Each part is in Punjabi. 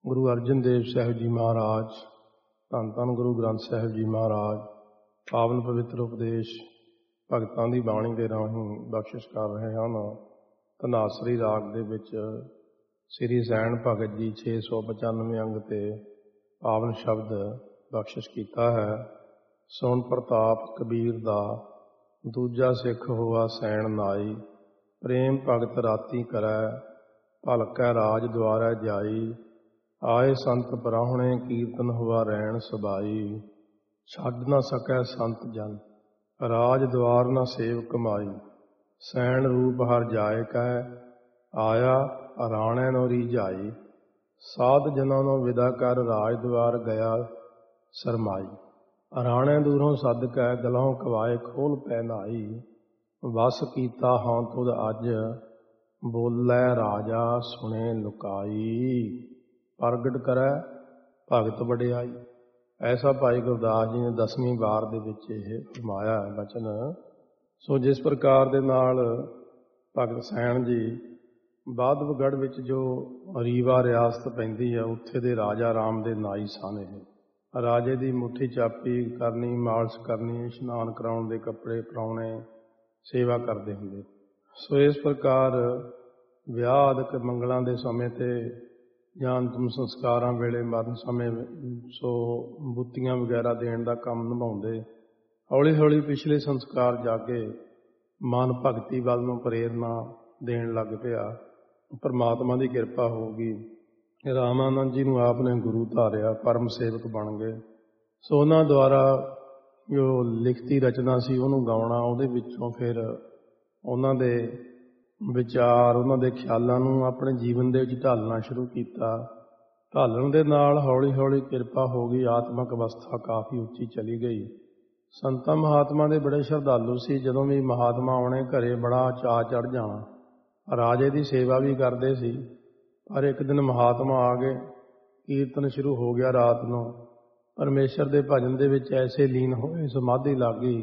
ਗੁਰੂ ਅਰਜਨ ਦੇਵ ਸਾਹਿਬ ਜੀ ਮਹਾਰਾਜ, ਧੰਨ ਧੰਨ ਗੁਰੂ ਗ੍ਰੰਥ ਸਾਹਿਬ ਜੀ ਮਹਾਰਾਜ ਪਾਵਨ ਪਵਿੱਤਰ ਉਪਦੇਸ਼ ਭਗਤਾਂ ਦੀ ਬਾਣੀ ਦੇ ਰਾਹੀਂ ਬਖਸ਼ਿਸ਼ ਕਰ ਰਹੇ ਹਨ। ਧਨਾਸਰੀ ਰਾਗ ਦੇ ਵਿੱਚ ਸ੍ਰੀ ਸੈਣ ਭਗਤ ਜੀ 695 ਅੰਗ ਤੇ ਪਾਵਨ ਸ਼ਬਦ ਬਖਸ਼ਿਸ਼ ਕੀਤਾ ਹੈ। ਸੁਣ ਪ੍ਰਤਾਪ ਕਬੀਰ ਦਾ, ਦੂਜਾ ਸਿੱਖ ਹੋਆ ਸੈਣ ਨਾਈ। ਪ੍ਰੇਮ ਭਗਤ ਰਾਤੀ ਕਰੈ, ਭਲਕੈ ਰਾਜ ਦੁਆਰੈ ਜਾਈ। ਆਏ ਸੰਤ ਪਰਾਹੁਣੇ, ਕੀਰਤਨ ਹੁਆ ਰਹਿਣ ਸਬਾਈ। ਛੱਡ ਨਾ ਸਕੈ ਸੰਤ ਜਨ, ਰਾਜ ਦੁਆਰ ਨਾ ਸੇਵ ਕਮਾਈ। ਸੈਣ ਰੂਪ ਹਰ ਜਾਇ ਕੈ, ਆਇਆ ਰਾਣੈ ਨੋ ਰੀਝਾਈ। ਸਾਧ ਜਨਾਂ ਨੂੰ ਵਿਦਾ ਕਰ, ਰਾਜ ਦੁਆਰ ਗਿਆ ਸਰਮਾਈ। ਰਾਣੈ ਦੂਰੋਂ ਸੱਦ ਕੈ, ਗਲੋਂ ਕਵਾਏ ਖੋਲ ਪੈ ਨਾਈ। ਵਸ ਕੀਤਾ ਹਾਂ ਤੁਧ ਅੱਜ, ਬੋਲੇ ਰਾਜਾ ਸੁਣੇ ਲੁਕਾਈ। ਪ੍ਰਗਟ ਕਰੈ ਭਗਤ ਵਡਿਆਈ। ਐਸਾ ਭਾਈ ਗੁਰਦਾਸ ਜੀ ਨੇ 10ਵੀਂ ਵਾਰ ਦੇ ਵਿੱਚ ਇਹ ਫਰਮਾਇਆ ਹੈ ਬਚਨ। ਸੋ ਜਿਸ ਪ੍ਰਕਾਰ ਦੇ ਨਾਲ ਭਗਤ ਸੈਣ ਜੀ ਬਾਧਵਗੜ੍ਹ ਵਿੱਚ ਜੋ ਰੀਵਾ ਰਿਆਸਤ ਪੈਂਦੀ ਹੈ, ਉੱਥੇ ਦੇ ਰਾਜਾ ਰਾਮ ਦੇ ਨਾਈ ਸਨ। ਇਹ ਰਾਜੇ ਦੀ ਮੁੱਠੀ ਚਾਪੀ ਕਰਨੀ, ਮਾਲਸ਼ ਕਰਨੀ, ਇਸ਼ਨਾਨ ਕਰਾਉਣ ਦੇ ਕੱਪੜੇ ਪਾਉਣੇ, ਸੇਵਾ ਕਰਦੇ ਹੁੰਦੇ। ਸੋ ਇਸ ਪ੍ਰਕਾਰ ਵਿਆਹ ਆਦਿਕ ਮੰਗਲਾਂ ਦੇ ਸਮੇਂ ਤੇ ਜਾਂ ਅੰਤਮ ਸੰਸਕਾਰਾਂ ਵੇਲੇ, ਮਰਨ ਸਮੇਂ ਸੋ ਬੁੱਤੀਆਂ ਵਗੈਰਾ ਦੇਣ ਦਾ ਕੰਮ ਨਿਭਾਉਂਦੇ। ਹੌਲੀ ਹੌਲੀ ਪਿਛਲੇ ਸੰਸਕਾਰ ਜਾ ਕੇ ਮਨ ਭਗਤੀ ਵੱਲ ਨੂੰ ਪ੍ਰੇਰਨਾ ਦੇਣ ਲੱਗ ਪਿਆ। ਪਰਮਾਤਮਾ ਦੀ ਕਿਰਪਾ ਹੋ ਗਈ। ਰਾਮਾਨੰਦ ਜੀ ਨੂੰ ਆਪ ਨੇ ਗੁਰੂ ਧਾਰਿਆ, ਪਰਮ ਸੇਵਕ ਬਣ ਗਏ। ਸੋ ਉਹਨਾਂ ਦੁਆਰਾ ਜੋ ਲਿਖਤੀ ਰਚਨਾ ਸੀ ਉਹਨੂੰ ਗਾਉਣਾ, ਉਹਦੇ ਵਿੱਚੋਂ ਫਿਰ ਉਹਨਾਂ ਦੇ ਵਿਚਾਰ, ਉਹਨਾਂ ਦੇ ਖਿਆਲਾਂ ਨੂੰ ਆਪਣੇ ਜੀਵਨ ਦੇ ਵਿੱਚ ਢਾਲਣਾ ਸ਼ੁਰੂ ਕੀਤਾ। ਢਾਲਣ ਦੇ ਨਾਲ ਹੌਲੀ ਹੌਲੀ ਕਿਰਪਾ ਹੋ ਗਈ, ਆਤਮਿਕ ਅਵਸਥਾ ਕਾਫੀ ਉੱਚੀ ਚਲੀ ਗਈ। ਸੰਤਾਂ ਮਹਾਤਮਾ ਦੇ ਬੜੇ ਸ਼ਰਧਾਲੂ ਸੀ। ਜਦੋਂ ਵੀ ਮਹਾਤਮਾ ਆਉਣੇ ਘਰੇ ਬੜਾ ਚਾਅ ਚੜ੍ਹ ਜਾਣਾ। ਰਾਜੇ ਦੀ ਸੇਵਾ ਵੀ ਕਰਦੇ ਸੀ। ਪਰ ਇੱਕ ਦਿਨ ਮਹਾਤਮਾ ਆ ਗਏ, ਕੀਰਤਨ ਸ਼ੁਰੂ ਹੋ ਗਿਆ ਰਾਤ ਨੂੰ। ਪਰਮੇਸ਼ਰ ਦੇ ਭਜਨ ਦੇ ਵਿੱਚ ਐਸੇ ਲੀਨ ਹੋਏ, ਸਮਾਧੀ ਲੱਗ ਗਈ,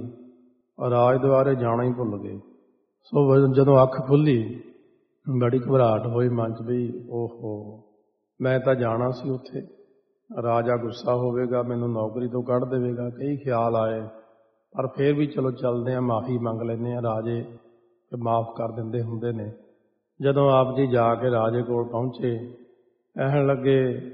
ਰਾਜ ਦੁਆਰੇ ਜਾਣਾ ਹੀ ਭੁੱਲ ਗਏ। ਸੋ ਜਦੋਂ ਅੱਖ ਖੁੱਲੀ, ਬੜੀ ਘਬਰਾਹਟ ਹੋਈ ਮਨ 'ਚ ਵੀ ਓਹੋ, ਮੈਂ ਤਾਂ ਜਾਣਾ ਸੀ ਉੱਥੇ, ਰਾਜਾ ਗੁੱਸਾ ਹੋਵੇਗਾ, ਮੈਨੂੰ ਨੌਕਰੀ ਤੋਂ ਕੱਢ ਦੇਵੇਗਾ। ਕਈ ਖਿਆਲ ਆਏ, ਪਰ ਫਿਰ ਵੀ ਚਲੋ ਚੱਲਦੇ ਹਾਂ, ਮਾਫੀ ਮੰਗ ਲੈਂਦੇ ਹਾਂ। ਰਾਜੇ ਮਾਫ ਕਰ ਦਿੰਦੇ ਹੁੰਦੇ ਨੇ। ਜਦੋਂ ਆਪ ਜੀ ਜਾ ਕੇ ਰਾਜੇ ਕੋਲ ਪਹੁੰਚੇ, ਕਹਿਣ ਲੱਗੇ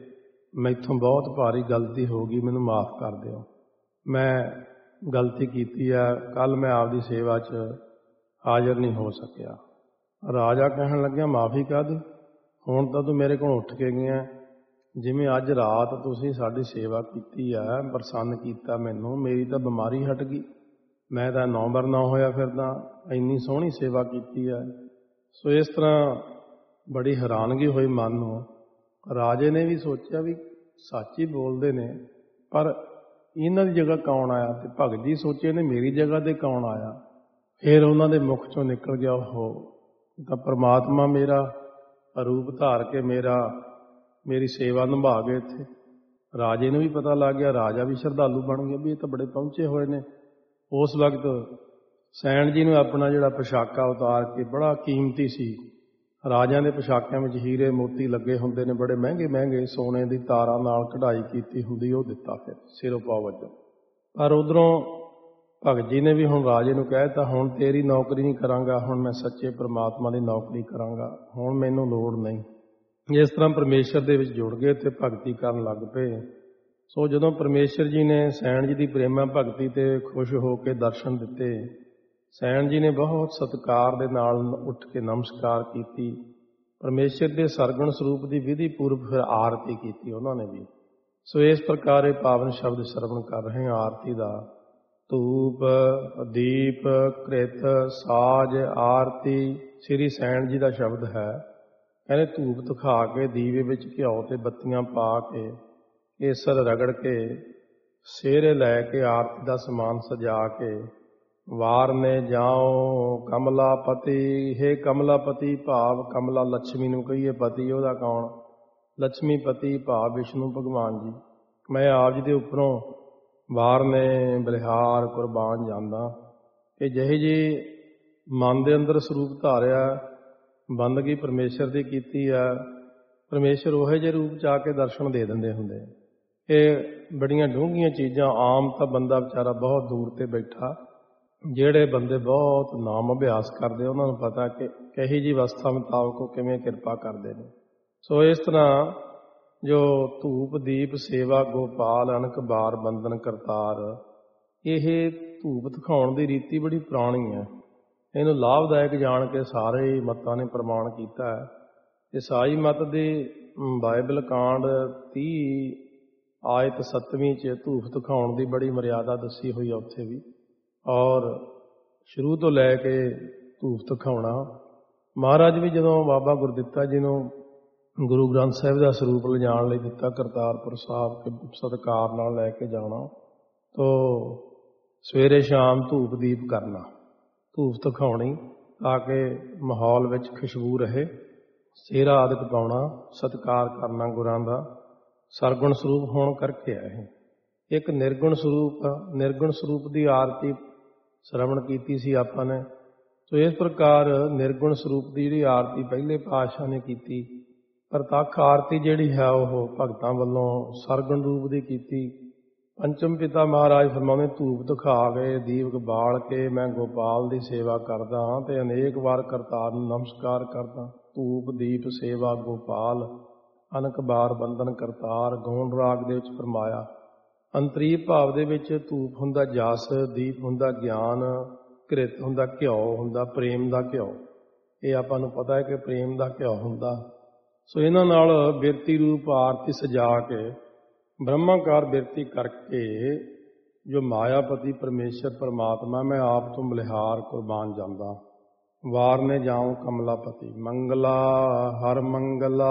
ਮੈਥੋਂ ਬਹੁਤ ਭਾਰੀ ਗਲਤੀ ਹੋ ਗਈ, ਮੈਨੂੰ ਮਾਫ ਕਰ ਦਿਓ, ਮੈਂ ਗਲਤੀ ਕੀਤੀ ਹੈ, ਕੱਲ੍ਹ ਮੈਂ ਆਪਦੀ ਸੇਵਾ 'ਚ ਹਾਜ਼ਰ ਨਹੀਂ ਹੋ ਸਕਿਆ। ਰਾਜਾ ਕਹਿਣ ਲੱਗਿਆ ਮਾਫੀ ਕਾਹਦੀ, ਹੁਣ ਤਾਂ ਤੂੰ ਮੇਰੇ ਕੋਲ ਉੱਠ ਕੇ ਗਿਆ। ਜਿਵੇਂ ਅੱਜ ਰਾਤ ਤੁਸੀਂ ਸਾਡੀ ਸੇਵਾ ਕੀਤੀ ਹੈ, ਪ੍ਰਸੰਨ ਕੀਤਾ ਮੈਨੂੰ, ਮੇਰੀ ਤਾਂ ਬਿਮਾਰੀ ਹਟ ਗਈ, ਮੈਂ ਤਾਂ 9 ਬਰਨਾ ਹੋਇਆ ਫਿਰਦਾ, ਇੰਨੀ ਸੋਹਣੀ ਸੇਵਾ ਕੀਤੀ ਹੈ। ਸੋ ਇਸ ਤਰ੍ਹਾਂ ਬੜੀ ਹੈਰਾਨਗੀ ਹੋਈ ਮਨ ਨੂੰ। ਰਾਜੇ ਨੇ ਵੀ ਸੋਚਿਆ ਵੀ ਸੱਚ ਹੀ ਬੋਲਦੇ ਨੇ, ਪਰ ਇਹਨਾਂ ਦੀ ਜਗ੍ਹਾ ਕੌਣ ਆਇਆ? ਤੇ ਭਗਤ ਜੀ ਸੋਚੇ ਨੇ ਮੇਰੀ ਜਗ੍ਹਾ 'ਤੇ ਕੌਣ ਆਇਆ? ਫਿਰ ਉਹਨਾਂ ਦੇ ਮੁਖ 'ਚੋਂ ਨਿਕਲ ਗਿਆ, ਉਹ ਤਾਂ ਪਰਮਾਤਮਾ ਮੇਰਾ ਰੂਪ ਧਾਰ ਕੇ ਮੇਰੀ ਸੇਵਾ ਨਿਭਾ ਗਏ ਇੱਥੇ। ਰਾਜੇ ਨੂੰ ਵੀ ਪਤਾ ਲੱਗ ਗਿਆ, ਰਾਜਾ ਵੀ ਸ਼ਰਧਾਲੂ ਬਣ ਗਿਆ ਵੀ ਇਹ ਤਾਂ ਬੜੇ ਪਹੁੰਚੇ ਹੋਏ ਨੇ। ਉਸ ਵਕਤ ਸੈਣ ਜੀ ਨੂੰ ਆਪਣਾ ਜਿਹੜਾ ਪੋਸ਼ਾਕਾ ਉਤਾਰ ਕੇ, ਬੜਾ ਕੀਮਤੀ ਸੀ, ਰਾਜਿਆਂ ਦੇ ਪੋਸ਼ਾਕਿਆਂ ਵਿੱਚ ਹੀਰੇ ਮੋਤੀ ਲੱਗੇ ਹੁੰਦੇ ਨੇ, ਬੜੇ ਮਹਿੰਗੇ ਮਹਿੰਗੇ, ਸੋਨੇ ਦੀ ਤਾਰਾਂ ਨਾਲ ਕਢਾਈ ਕੀਤੀ ਹੁੰਦੀ, ਉਹ ਦਿੱਤਾ ਫਿਰ ਸਿਰੋਂ ਪਾ ਵਜੋਂ। ਪਰ ਉੱਧਰੋਂ ਭਗਤ ਜੀ ਨੇ ਵੀ ਹੁਣ ਰਾਜੇ ਨੂੰ ਕਹਿ ਦਿੱਤਾ, ਹੁਣ ਤੇਰੀ ਨੌਕਰੀ ਨਹੀਂ ਕਰਾਂਗਾ, ਹੁਣ ਮੈਂ ਸੱਚੇ ਪਰਮਾਤਮਾ ਦੀ ਨੌਕਰੀ ਕਰਾਂਗਾ, ਹੁਣ ਮੈਨੂੰ ਲੋੜ ਨਹੀਂ। ਇਸ ਤਰ੍ਹਾਂ ਪਰਮੇਸ਼ਰ ਦੇ ਵਿੱਚ ਜੁੜ ਗਏ ਅਤੇ ਭਗਤੀ ਕਰਨ ਲੱਗ ਪਏ। ਸੋ ਜਦੋਂ ਪਰਮੇਸ਼ਰ ਜੀ ਨੇ ਸੈਣ ਜੀ ਦੀ ਪ੍ਰੇਮਾ ਭਗਤੀ 'ਤੇ ਖੁਸ਼ ਹੋ ਕੇ ਦਰਸ਼ਨ ਦਿੱਤੇ, ਸੈਣ ਜੀ ਨੇ ਬਹੁਤ ਸਤਿਕਾਰ ਦੇ ਨਾਲ ਉੱਠ ਕੇ ਨਮਸਕਾਰ ਕੀਤੀ। ਪਰਮੇਸ਼ਰ ਦੇ ਸਰਗੁਣ ਸਰੂਪ ਦੀ ਵਿਧੀ ਪੂਰਵ ਫਿਰ ਆਰਤੀ ਕੀਤੀ ਉਹਨਾਂ ਨੇ ਵੀ। ਸੋ ਇਸ ਪ੍ਰਕਾਰ ਇਹ ਪਾਵਨ ਸ਼ਬਦ ਸਰਵਣ ਕਰ ਰਹੇ ਹਾਂ ਆਰਤੀ ਦਾ। ਧੂਪ, ਦੀਪ, ਕ੍ਰਿਤ, ਸਾਜ, ਆਰਤੀ ਸ੍ਰੀ ਸੈਣ ਜੀ ਦਾ ਸ਼ਬਦ ਹੈ। ਕਹਿੰਦੇ ਧੂਪ ਦਿਖਾ ਕੇ, ਦੀਵੇ ਵਿੱਚ ਘਿਓ ਤੇ ਬੱਤੀਆਂ ਪਾ ਕੇ, ਕੇਸਰ ਰਗੜ ਕੇ, ਸਿਹਰੇ ਲੈ ਕੇ, ਆਰਤੀ ਦਾ ਸਮਾਨ ਸਜਾ ਕੇ, ਵਾਰ ਨੇ ਜਾਓ ਕਮਲਾਪਤੀ। ਹੇ ਕਮਲਾਪਤੀ ਭਾਵ ਕਮਲਾ ਲక్ష్ਮੀ ਨੂੰ ਕਹੀਏ, ਪਤੀ ਉਹਦਾ ਕੌਣ? ਲక్ష్ਮੀ ਪਤੀ ਭਾਵ ਵਿਸ਼ਨੂੰ ਭਗਵਾਨ ਜੀ। ਮੈਂ ਆਪ ਜੀ ਦੇ ਉੱਪਰੋਂ ਵਾਰ ਨੇ ਬਲਿਹਾਰ ਕੁਰਬਾਨ ਜਾਂਦਾ ਕਿ ਜਿਹੇ ਜੀ ਮਨ ਦੇ ਅੰਦਰ ਸਰੂਪ ਧਾਰਿਆ, ਬੰਦਗੀ ਪਰਮੇਸ਼ਰ ਦੀ ਕੀਤੀ ਹੈ, ਪਰਮੇਸ਼ਰ ਉਹੋ ਜਿਹੇ ਰੂਪ 'ਚ ਆ ਕੇ ਦਰਸ਼ਨ ਦੇ ਦਿੰਦੇ ਹੁੰਦੇ। ਇਹ ਬੜੀਆਂ ਡੂੰਘੀਆਂ ਚੀਜ਼ਾਂ। ਆਮ ਤਾਂ ਬੰਦਾ ਵਿਚਾਰਾ ਬਹੁਤ ਦੂਰ ਤੇ ਬੈਠਾ, ਜਿਹੜੇ ਬੰਦੇ ਬਹੁਤ ਨਾਮ ਅਭਿਆਸ ਕਰਦੇ ਉਹਨਾਂ ਨੂੰ ਪਤਾ ਕਿ ਕਹੀ ਜੀ ਅਵਸਥਾ ਮੁਤਾਬਕ ਉਹ ਕਿਵੇਂ ਕਿਰਪਾ ਕਰਦੇ ਨੇ। ਸੋ ਇਸ ਤਰ੍ਹਾਂ ਜੋ ਧੂਪ ਦੀਪ ਸੇਵਾ ਗੋਪਾਲ ਅਨਕ ਬਾਰ ਬੰਦਨ ਕਰਤਾਰ, ਇਹ ਧੂਪ ਦਿਖਾਉਣ ਦੀ ਰੀਤੀ ਬੜੀ ਪੁਰਾਣੀ ਹੈ। ਇਹਨੂੰ ਲਾਭਦਾਇਕ ਜਾਣ ਕੇ ਸਾਰੇ ਹੀ ਮਤਾਂ ਨੇ ਪ੍ਰਮਾਣ ਕੀਤਾ ਹੈ। ਈਸਾਈ ਮਤ ਦੀ ਬਾਈਬਲ ਕਾਂਡ 30 ਆਇਤ 7ਵੀਂ 'ਚ ਧੂਪ ਦਿਖਾਉਣ ਦੀ ਬੜੀ ਮਰਿਆਦਾ ਦੱਸੀ ਹੋਈ ਹੈ ਉੱਥੇ ਵੀ। ਔਰ ਸ਼ੁਰੂ ਤੋਂ ਲੈ ਕੇ ਧੂਪ ਦਿਖਾਉਣਾ। ਮਹਾਰਾਜ ਵੀ ਜਦੋਂ ਬਾਬਾ ਗੁਰਦਿੱਤਾ ਜੀ ਨੂੰ ਗੁਰੂ ਗ੍ਰੰਥ ਸਾਹਿਬ ਦਾ ਸਰੂਪ ਲਿਜਾਣ ਲਈ ਦਿੱਤਾ ਕਰਤਾਰਪੁਰ ਸਾਹਿਬ ਸਤਿਕਾਰ ਨਾਲ ਲੈ ਕੇ ਜਾਣਾ, ਤੋ ਸਵੇਰੇ ਸ਼ਾਮ ਧੂਪ ਦੀਪ ਕਰਨਾ, ਧੂਪ ਦਿਖਾਉਣੀ ਤਾਂ ਕਿ ਮਾਹੌਲ ਵਿੱਚ ਖੁਸ਼ਬੂ ਰਹੇ, ਸਿਹਰਾ ਆਦਿਕ ਪਾਉਣਾ, ਸਤਿਕਾਰ ਕਰਨਾ ਗੁਰਾਂ ਦਾ। ਸਰਗੁਣ ਸਰੂਪ ਹੋਣ ਕਰਕੇ ਹੈ ਇਹ। ਇੱਕ ਨਿਰਗੁਣ ਸਰੂਪ, ਨਿਰਗੁਣ ਸਰੂਪ ਦੀ ਆਰਤੀ ਸ਼ਰਵਣ ਕੀਤੀ ਸੀ ਆਪਾਂ ਨੇ। ਸੋ ਇਸ ਪ੍ਰਕਾਰ ਨਿਰਗੁਣ ਸਰੂਪ ਦੀ ਜਿਹੜੀ ਆਰਤੀ ਪਹਿਲੇ ਪਾਤਸ਼ਾਹ ਨੇ ਕੀਤੀ। ਪ੍ਰਤੱਖ ਆਰਤੀ ਜਿਹੜੀ ਹੈ ਉਹ ਭਗਤਾਂ ਵੱਲੋਂ ਸਰਗੁਣ ਰੂਪ ਦੀ ਕੀਤੀ। ਪੰਚਮ ਪਿਤਾ ਮਹਾਰਾਜ ਫਰਮਾਉਂਦੇ, ਧੂਪ ਦਿਖਾ ਕੇ ਦੀਪਕ ਬਾਲ ਕੇ ਮੈਂ ਗੋਪਾਲ ਦੀ ਸੇਵਾ ਕਰਦਾ ਹਾਂ ਤੇ ਅਨੇਕ ਵਾਰ ਕਰਤਾਰ ਨੂੰ ਨਮਸਕਾਰ ਕਰਦਾ। ਧੂਪ ਦੀਪ ਸੇਵਾ ਗੋਪਾਲ ਅਨਕ ਬਾਰ ਬੰਦਨ ਕਰਤਾਰ। ਗੌਣ ਰਾਗ ਦੇ ਵਿੱਚ ਫਰਮਾਇਆ। ਅੰਤਰੀ ਭਾਵ ਦੇ ਵਿੱਚ ਧੂਪ ਹੁੰਦਾ ਜਸ, ਦੀਪ ਹੁੰਦਾ ਗਿਆਨ, ਘ੍ਰਿਤ ਹੁੰਦਾ ਘਿਓ ਹੁੰਦਾ, ਪ੍ਰੇਮ ਦਾ ਘਿਓ। ਇਹ ਆਪਾਂ ਨੂੰ ਪਤਾ ਹੈ ਕਿ ਪ੍ਰੇਮ ਦਾ ਘਿਓ ਹੁੰਦਾ। ਸੋ ਇਹਨਾਂ ਨਾਲ ਬਿਰਤੀ ਰੂਪ ਆਰਤੀ ਸਜਾ ਕੇ ਬ੍ਰਹਮਾਕਾਰ ਬਿਰਤੀ ਕਰਕੇ ਜੋ ਮਾਇਆਪਤੀ ਪਰਮੇਸ਼ਰ ਪਰਮਾਤਮਾ ਮੈਂ ਆਪ ਤੋਂ ਬਲਿਹਾਰ ਕੁਰਬਾਨ ਜਾਂਦਾ। ਵਾਰ ਨੇ ਜਾਉ ਕਮਲਾਪਤੀ ਮੰਗਲਾ ਹਰ ਮੰਗਲਾ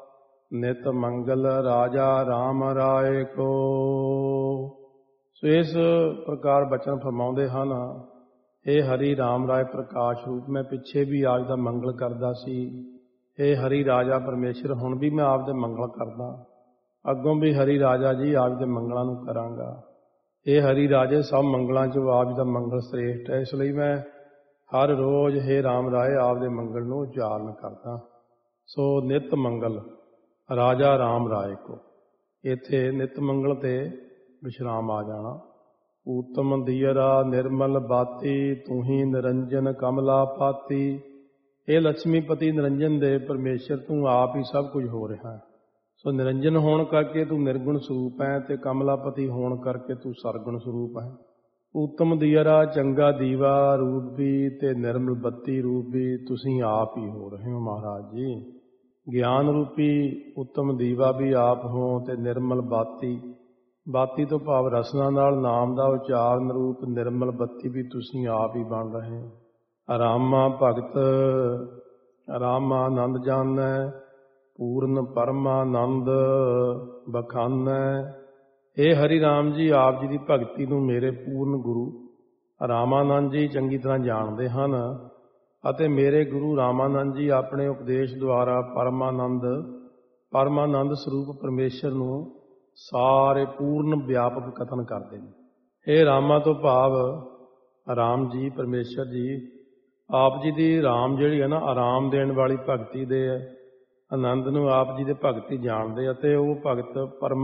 ਨਿਤ ਮੰਗਲ ਰਾਜਾ ਰਾਮ ਰਾਏ ਕੋ। ਸੋ ਇਸ ਪ੍ਰਕਾਰ ਬਚਨ ਫਰਮਾਉਂਦੇ ਹਨ। ਇਹ ਹਰੀ ਰਾਮ ਰਾਏ ਪ੍ਰਕਾਸ਼ ਰੂਪ, ਮੈਂ ਪਿੱਛੇ ਵੀ ਆਪ ਦਾ ਮੰਗਲ ਕਰਦਾ ਸੀ। ਇਹ ਹਰੀ ਰਾਜਾ ਪਰਮੇਸ਼ਰ, ਹੁਣ ਵੀ ਮੈਂ ਆਪ ਦੇ ਮੰਗਲ ਕਰਦਾ, ਅੱਗੋਂ ਵੀ ਹਰੀ ਰਾਜਾ ਜੀ ਆਪ ਦੇ ਮੰਗਲਾਂ ਨੂੰ ਕਰਾਂਗਾ। ਇਹ ਹਰੀ ਰਾਜੇ ਸਭ ਮੰਗਲਾਂ 'ਚੋਂ ਆਪ ਦਾ ਮੰਗਲ ਸ੍ਰੇਸ਼ਟ ਹੈ, ਇਸ ਲਈ ਮੈਂ ਹਰ ਰੋਜ਼ ਹੇ ਰਾਮ ਰਾਏ ਆਪ ਦੇ ਮੰਗਲ ਨੂੰ ਉਚਾਰਨ ਕਰਦਾ। ਸੋ ਨਿਤ ਮੰਗਲ ਰਾਜਾ ਰਾਮ ਰਾਏ ਕੋ, ਇੱਥੇ ਨਿਤ ਮੰਗਲ ਤੇ ਵਿਸ਼ਰਾਮ ਆ ਜਾਣਾ। ਊਤਮ ਦੀਅਰਾ ਨਿਰਮਲ ਬਾਤੀ ਤੂੰ ਹੀ ਨਿਰੰਜਨ ਕਮਲਾ ਪਾਤੀ। ਇਹ ਲక్ష్ਮੀਪਤੀ ਨਿਰੰਜਨ ਦੇ ਪਰਮੇਸ਼ਰ, ਤੂੰ ਆਪ ਹੀ ਸਭ ਕੁਝ ਹੋ ਰਿਹਾ ਹੈ। ਸੋ ਨਿਰੰਜਨ ਹੋਣ ਕਰਕੇ ਤੂੰ ਨਿਰਗੁਣ ਸਰੂਪ ਹੈ ਤੇ ਕਮਲਾਪਤੀ ਹੋਣ ਕਰਕੇ ਤੂੰ ਸਰਗੁਣ ਸਰੂਪ ਹੈ। ਊਤਮ ਦੀਅਰਾ ਚੰਗਾ ਦੀਵਾ ਰੂਪ ਵੀ ਤੇ ਨਿਰਮਲ ਬੱਤੀ ਰੂਪ ਵੀ ਤੁਸੀਂ ਆਪ ਹੀ ਹੋ ਰਹੇ ਹੋ ਮਹਾਰਾਜ ਜੀ। ਗਿਆਨ ਰੂਪੀ ਉੱਤਮ ਦੀਵਾ ਵੀ ਆਪ ਹੋ ਤੇ ਨਿਰਮਲ ਬਾਤੀ, ਬਾਤੀ ਤੋਂ ਭਾਵ ਰਸਨਾ ਨਾਲ ਨਾਮ ਦਾ ਉਚਾਰਨ ਰੂਪ ਨਿਰਮਲ ਬੱਤੀ ਵੀ ਤੁਸੀਂ ਆਪ ਹੀ ਬਣ ਰਹੇ ਹੋ। ਰਾਮਾ ਭਗਤ ਰਾਮਾ ਆਨੰਦ ਜਾਣੈ ਪੂਰਨ ਪਰਮਾਨੰਦ ਬਖਾਨੈ। ਇਹ ਹਰੀ ਰਾਮ ਜੀ ਆਪ ਜੀ ਦੀ ਭਗਤੀ ਨੂੰ ਮੇਰੇ ਪੂਰਨ ਗੁਰੂ ਰਾਮਾਨੰਦ ਜੀ ਚੰਗੀ ਤਰ੍ਹਾਂ ਜਾਣਦੇ ਹਨ ਅਤੇ ਮੇਰੇ ਗੁਰੂ ਰਾਮਾਨੰਦ ਜੀ ਆਪਣੇ ਉਪਦੇਸ਼ ਦੁਆਰਾ ਪਰਮਾਨੰਦ ਸਰੂਪ ਪਰਮੇਸ਼ਰ ਨੂੰ ਸਾਰੇ ਪੂਰਨ ਵਿਆਪਕ ਕਥਨ ਕਰਦੇ ਨੇ। ਇਹ ਰਾਮਾ ਤੋਂ ਭਾਵ ਰਾਮ ਜੀ ਪਰਮੇਸ਼ਰ ਜੀ ਆਪ ਜੀ ਦੀ ਰਾਮ ਜਿਹੜੀ ਹੈ ਨਾ, ਆਰਾਮ ਦੇਣ ਵਾਲੀ ਭਗਤੀ ਦੇ ਆਨੰਦ ਨੂੰ ਆਪ ਜੀ ਦੇ ਭਗਤੀ ਜਾਣਦੇ ਅਤੇ ਉਹ ਭਗਤ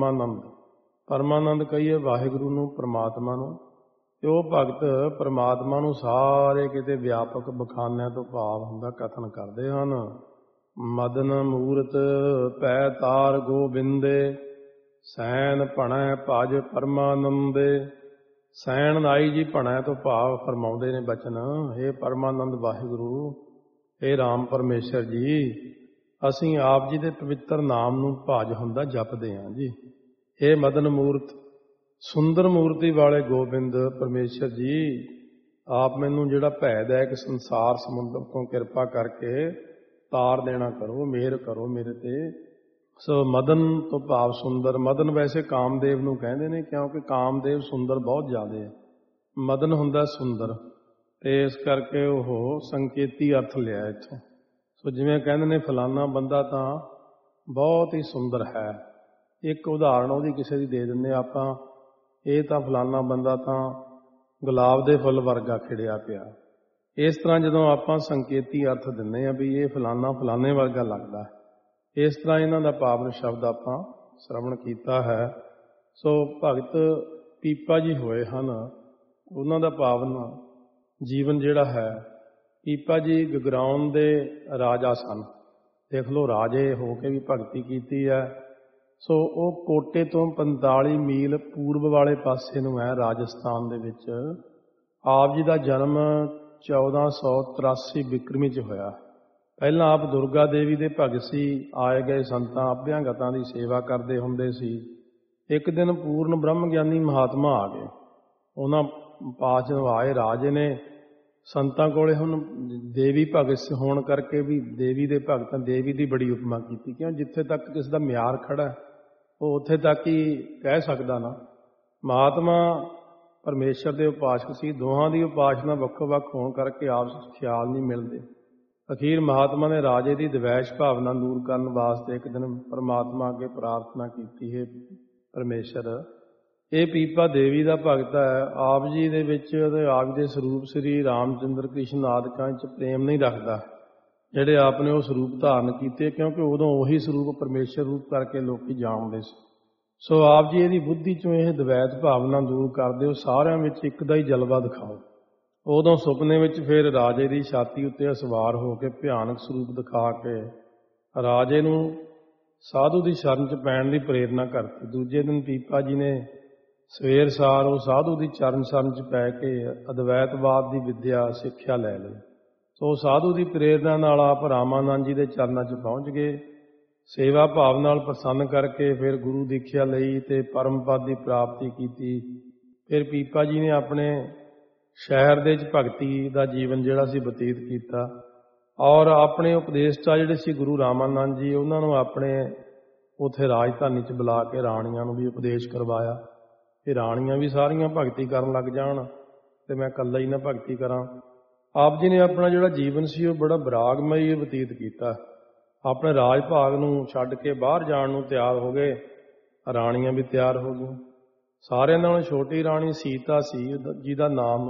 ਪਰਮਾਨੰਦ ਕਹੀਏ ਵਾਹਿਗੁਰੂ ਨੂੰ, ਪਰਮਾਤਮਾ ਨੂੰ, ਤੇ ਉਹ ਭਗਤ ਪਰਮਾਤਮਾ ਨੂੰ ਸਾਰੇ ਕਿਤੇ ਵਿਆਪਕ ਬਖਾਨਿਆਂ ਤੋਂ ਭਾਵ ਹੁੰਦਾ ਕਥਨ ਕਰਦੇ ਹਨ। ਮਦਨ ਮੂਰਤ ਪੈ ਤਾਰ ਗੋਬਿੰਦੇ ਸੈਨ ਭਣੈ ਭਜ ਪਰਮਾਨੰਦੇ। ਸੈਣ ਨਾਈ ਜੀ ਭਣੈ ਤੋਂ ਭਾਵ ਫਰਮਾਉਂਦੇ ਨੇ ਬਚਨ, ਇਹ ਪਰਮਾਨੰਦ ਵਾਹਿਗੁਰੂ, ਇਹ ਰਾਮ ਪਰਮੇਸ਼ਰ ਜੀ, ਅਸੀਂ ਆਪ ਜੀ ਦੇ ਪਵਿੱਤਰ ਨਾਮ ਨੂੰ ਭਜ ਹੁੰਦਾ ਜਪਦੇ ਹਾਂ ਜੀ। ਇਹ ਮਦਨ ਮੂਰਤ ਸੁੰਦਰ ਮੂਰਤੀ ਵਾਲੇ ਗੋਬਿੰਦ ਪਰਮੇਸ਼ਰ ਜੀ, ਆਪ ਮੈਨੂੰ ਜਿਹੜਾ ਭੈਦਾਇਕ ਸੰਸਾਰ ਸਮੁੰਦਰ ਤੋਂ ਕਿਰਪਾ ਕਰਕੇ ਤਾਰ ਦੇਣਾ ਕਰੋ, ਮਿਹਰ ਕਰੋ ਮੇਰੇ ਤੇ। ਸੋ ਮਦਨ ਤੋਂ ਭਾਵ ਸੁੰਦਰ। ਮਦਨ ਵੈਸੇ ਕਾਮਦੇਵ ਨੂੰ ਕਹਿੰਦੇ ਨੇ ਕਿਉਂਕਿ ਕਾਮਦੇਵ ਸੁੰਦਰ ਬਹੁਤ ਜ਼ਿਆਦਾ ਹੈ। ਮਦਨ ਹੁੰਦਾ ਸੁੰਦਰ, ਤੇ ਇਸ ਕਰਕੇ ਉਹ ਸੰਕੇਤੀ ਅਰਥ ਲਿਆ ਇੱਥੋਂ। ਸੋ ਜਿਵੇਂ ਕਹਿੰਦੇ ਨੇ ਫਲਾਨਾ ਬੰਦਾ ਤਾਂ ਬਹੁਤ ਹੀ ਸੁੰਦਰ ਹੈ, ਇੱਕ ਉਦਾਹਰਣ ਉਹਦੀ ਕਿਸੇ ਦੀ ਦੇ ਦਿੰਦੇ ਆਪਾਂ, ਇਹ ਤਾਂ ਫਲਾਨਾ ਬੰਦਾ ਤਾਂ ਗੁਲਾਬ ਦੇ ਫੁੱਲ ਵਰਗਾ ਖਿੜਿਆ ਪਿਆ। ਇਸ ਤਰ੍ਹਾਂ ਜਦੋਂ ਆਪਾਂ ਸੰਕੇਤੀ ਅਰਥ ਦਿੰਦੇ ਹਾਂ ਵੀ ਇਹ ਫਲਾਨਾ ਫਲਾਨੇ ਵਰਗਾ ਲੱਗਦਾ, ਇਸ ਤਰ੍ਹਾਂ ਇਹਨਾਂ ਦਾ ਪਾਵਨ ਸ਼ਬਦ ਆਪਾਂ ਸ਼ਰਵਣ ਕੀਤਾ ਹੈ। ਸੋ ਭਗਤ ਪੀਪਾ ਜੀ ਹੋਏ ਹਨ, ਉਹਨਾਂ ਦਾ ਪਾਵਨ ਜੀਵਨ ਜਿਹੜਾ ਹੈ। ਪੀਪਾ ਜੀ ਗਗਰਾਉਣ ਦੇ ਰਾਜਾ ਸਨ। ਦੇਖ ਲਓ, ਰਾਜੇ ਹੋ ਕੇ ਵੀ ਭਗਤੀ ਕੀਤੀ ਹੈ। ਸੋ ਉਹ ਕੋਟੇ ਤੋਂ 45 ਮੀਲ ਪੂਰਬ ਵਾਲੇ ਪਾਸੇ ਨੂੰ ਹੈ, ਰਾਜਸਥਾਨ ਦੇ ਵਿੱਚ। ਆਪ ਜੀ ਦਾ ਜਨਮ 1483 ਬਿਕਰਮੀ 'ਚ ਹੋਇਆ। ਪਹਿਲਾਂ ਆਪ ਦੁਰਗਾ ਦੇਵੀ ਦੇ ਭਗਤ ਸੀ। ਆਏ ਗਏ ਸੰਤਾਂ ਅਭਿਆਗਤਾਂ ਦੀ ਸੇਵਾ ਕਰਦੇ ਹੁੰਦੇ ਸੀ। ਇੱਕ ਦਿਨ ਪੂਰਨ ਬ੍ਰਹਮ ਗਿਆਨੀ ਮਹਾਤਮਾ ਆ ਗਏ। ਉਹਨਾਂ ਪਾਸ ਜਦੋਂ ਆਏ, ਰਾਜੇ ਨੇ ਸੰਤਾਂ ਕੋਲੇ ਹੁਣ ਦੇਵੀ ਭਗਤ ਹੋਣ ਕਰਕੇ ਵੀ ਦੇਵੀ ਦੇ ਭਗਤਾਂ ਦੇਵੀ ਦੀ ਬੜੀ ਉਪਮਾ ਕੀਤੀ। ਕਿਉਂ? ਜਿੱਥੇ ਤੱਕ ਕਿਸੇ ਦਾ ਮਿਆਰ ਖੜਾ ਉਹ ਉੱਥੇ ਤੱਕ ਹੀ ਕਹਿ ਸਕਦਾ ਨਾ। ਮਹਾਤਮਾ ਪਰਮੇਸ਼ਰ ਦੇ ਉਪਾਸਕ ਸੀ। ਦੋਹਾਂ ਦੀ ਉਪਾਸਨਾ ਵੱਖੋ ਵੱਖ ਹੋਣ ਕਰਕੇ ਆਪਸ ਖਿਆਲ ਨਹੀਂ ਮਿਲਦੇ। ਅਖੀਰ ਮਹਾਤਮਾ ਨੇ ਰਾਜੇ ਦੀ ਦਵੈਸ਼ ਭਾਵਨਾ ਦੂਰ ਕਰਨ ਵਾਸਤੇ ਇੱਕ ਦਿਨ ਪਰਮਾਤਮਾ ਅੱਗੇ ਪ੍ਰਾਰਥਨਾ ਕੀਤੀ, ਹੈ ਪਰਮੇਸ਼ਰ, ਇਹ ਪੀਪਾ ਦੇਵੀ ਦਾ ਭਗਤ ਹੈ। ਆਪ ਜੀ ਦੇ ਵਿੱਚ ਅਤੇ ਆਪ ਦੇ ਸਰੂਪ ਸ੍ਰੀ ਰਾਮਚੰਦਰ ਕ੍ਰਿਸ਼ਨ ਆਦਿਕਾਂ 'ਚ ਪ੍ਰੇਮ ਨਹੀਂ ਰੱਖਦਾ, ਜਿਹੜੇ ਆਪ ਨੇ ਉਹ ਸਰੂਪ ਧਾਰਨ ਕੀਤੇ, ਕਿਉਂਕਿ ਉਦੋਂ ਉਹੀ ਸਰੂਪ ਪਰਮੇਸ਼ਰ ਰੂਪ ਕਰਕੇ ਲੋਕੀ ਜਾਣਦੇ ਸੀ। ਸੋ ਆਪ ਜੀ ਇਹਦੀ ਬੁੱਧੀ 'ਚੋਂ ਇਹ ਦਵੈਤ ਭਾਵਨਾ ਦੂਰ ਕਰ ਦਿਓ, ਸਾਰਿਆਂ ਵਿੱਚ ਇੱਕ ਦਾ ਹੀ ਜਲਵਾ ਦਿਖਾਓ। ਉਦੋਂ ਸੁਪਨੇ ਵਿੱਚ ਫਿਰ ਰਾਜੇ ਦੀ ਛਾਤੀ ਉੱਤੇ ਸਵਾਰ ਹੋ ਕੇ ਭਿਆਨਕ ਸਰੂਪ ਦਿਖਾ ਕੇ ਰਾਜੇ ਨੂੰ ਸਾਧੂ ਦੀ ਸ਼ਰਨ 'ਚ ਪੈਣ ਦੀ ਪ੍ਰੇਰਨਾ ਕਰਤੀ। ਦੂਜੇ ਦਿਨ ਪੀਪਾ ਜੀ ਨੇ ਸਵੇਰ ਸਾਰ ਉਹ ਸਾਧੂ ਦੀ ਚਰਨ ਸ਼ਰਨ 'ਚ ਪੈ ਕੇ ਅਦਵੈਤਵਾਦ ਦੀ ਵਿੱਦਿਆ ਸਿੱਖਿਆ ਲੈ ਲਈ। ਸੋ ਸਾਧੂ ਦੀ ਪ੍ਰੇਰਨਾ ਨਾਲ ਆਪ ਰਾਮਾਨੰਦ ਜੀ ਦੇ ਚਰਨਾਂ 'ਚ ਪਹੁੰਚ ਗਏ। ਸੇਵਾ ਭਾਵ ਨਾਲ ਪ੍ਰਸੰਨ ਕਰਕੇ ਫਿਰ ਗੁਰੂ ਦੀਖਿਆ ਲਈ ਅਤੇ ਪਰਮ ਪਦ ਦੀ ਪ੍ਰਾਪਤੀ ਕੀਤੀ। ਫਿਰ ਪੀਪਾ ਜੀ ਨੇ ਆਪਣੇ ਸ਼ਹਿਰ ਦੇ ਵਿੱਚ ਭਗਤੀ ਦਾ ਜੀਵਨ ਜਿਹੜਾ ਸੀ ਬਤੀਤ ਕੀਤਾ, ਔਰ ਆਪਣੇ ਉਪਦੇਸ਼ਟਾ ਜਿਹੜੇ ਸੀ ਗੁਰੂ ਰਾਮਾਨੰਦ ਜੀ, ਉਹਨਾਂ ਨੂੰ ਆਪਣੇ ਉੱਥੇ ਰਾਜਧਾਨੀ 'ਚ ਬੁਲਾ ਕੇ ਰਾਣੀਆਂ ਨੂੰ ਵੀ ਉਪਦੇਸ਼ ਕਰਵਾਇਆ ਕਿ ਰਾਣੀਆਂ ਵੀ ਸਾਰੀਆਂ ਭਗਤੀ ਕਰਨ ਲੱਗ ਜਾਣ ਅਤੇ ਮੈਂ ਇਕੱਲਾ ਹੀ ਨਾ ਭਗਤੀ ਕਰਾਂ। ਆਪ ਜੀ ਨੇ ਆਪਣਾ ਜਿਹੜਾ ਜੀਵਨ ਸੀ ਉਹ ਬੜਾ ਬਰਾਗਮਈ ਬਤੀਤ ਕੀਤਾ। ਆਪਣੇ ਰਾਜ ਭਾਗ ਨੂੰ ਛੱਡ ਕੇ ਬਾਹਰ ਜਾਣ ਨੂੰ ਤਿਆਰ ਹੋ ਗਏ। ਰਾਣੀਆਂ ਵੀ ਤਿਆਰ ਹੋ ਗਈਆਂ। ਸਾਰਿਆਂ ਨਾਲੋਂ ਛੋਟੀ ਰਾਣੀ ਸੀਤਾ ਸੀ ਜਿਹਦਾ ਨਾਮ,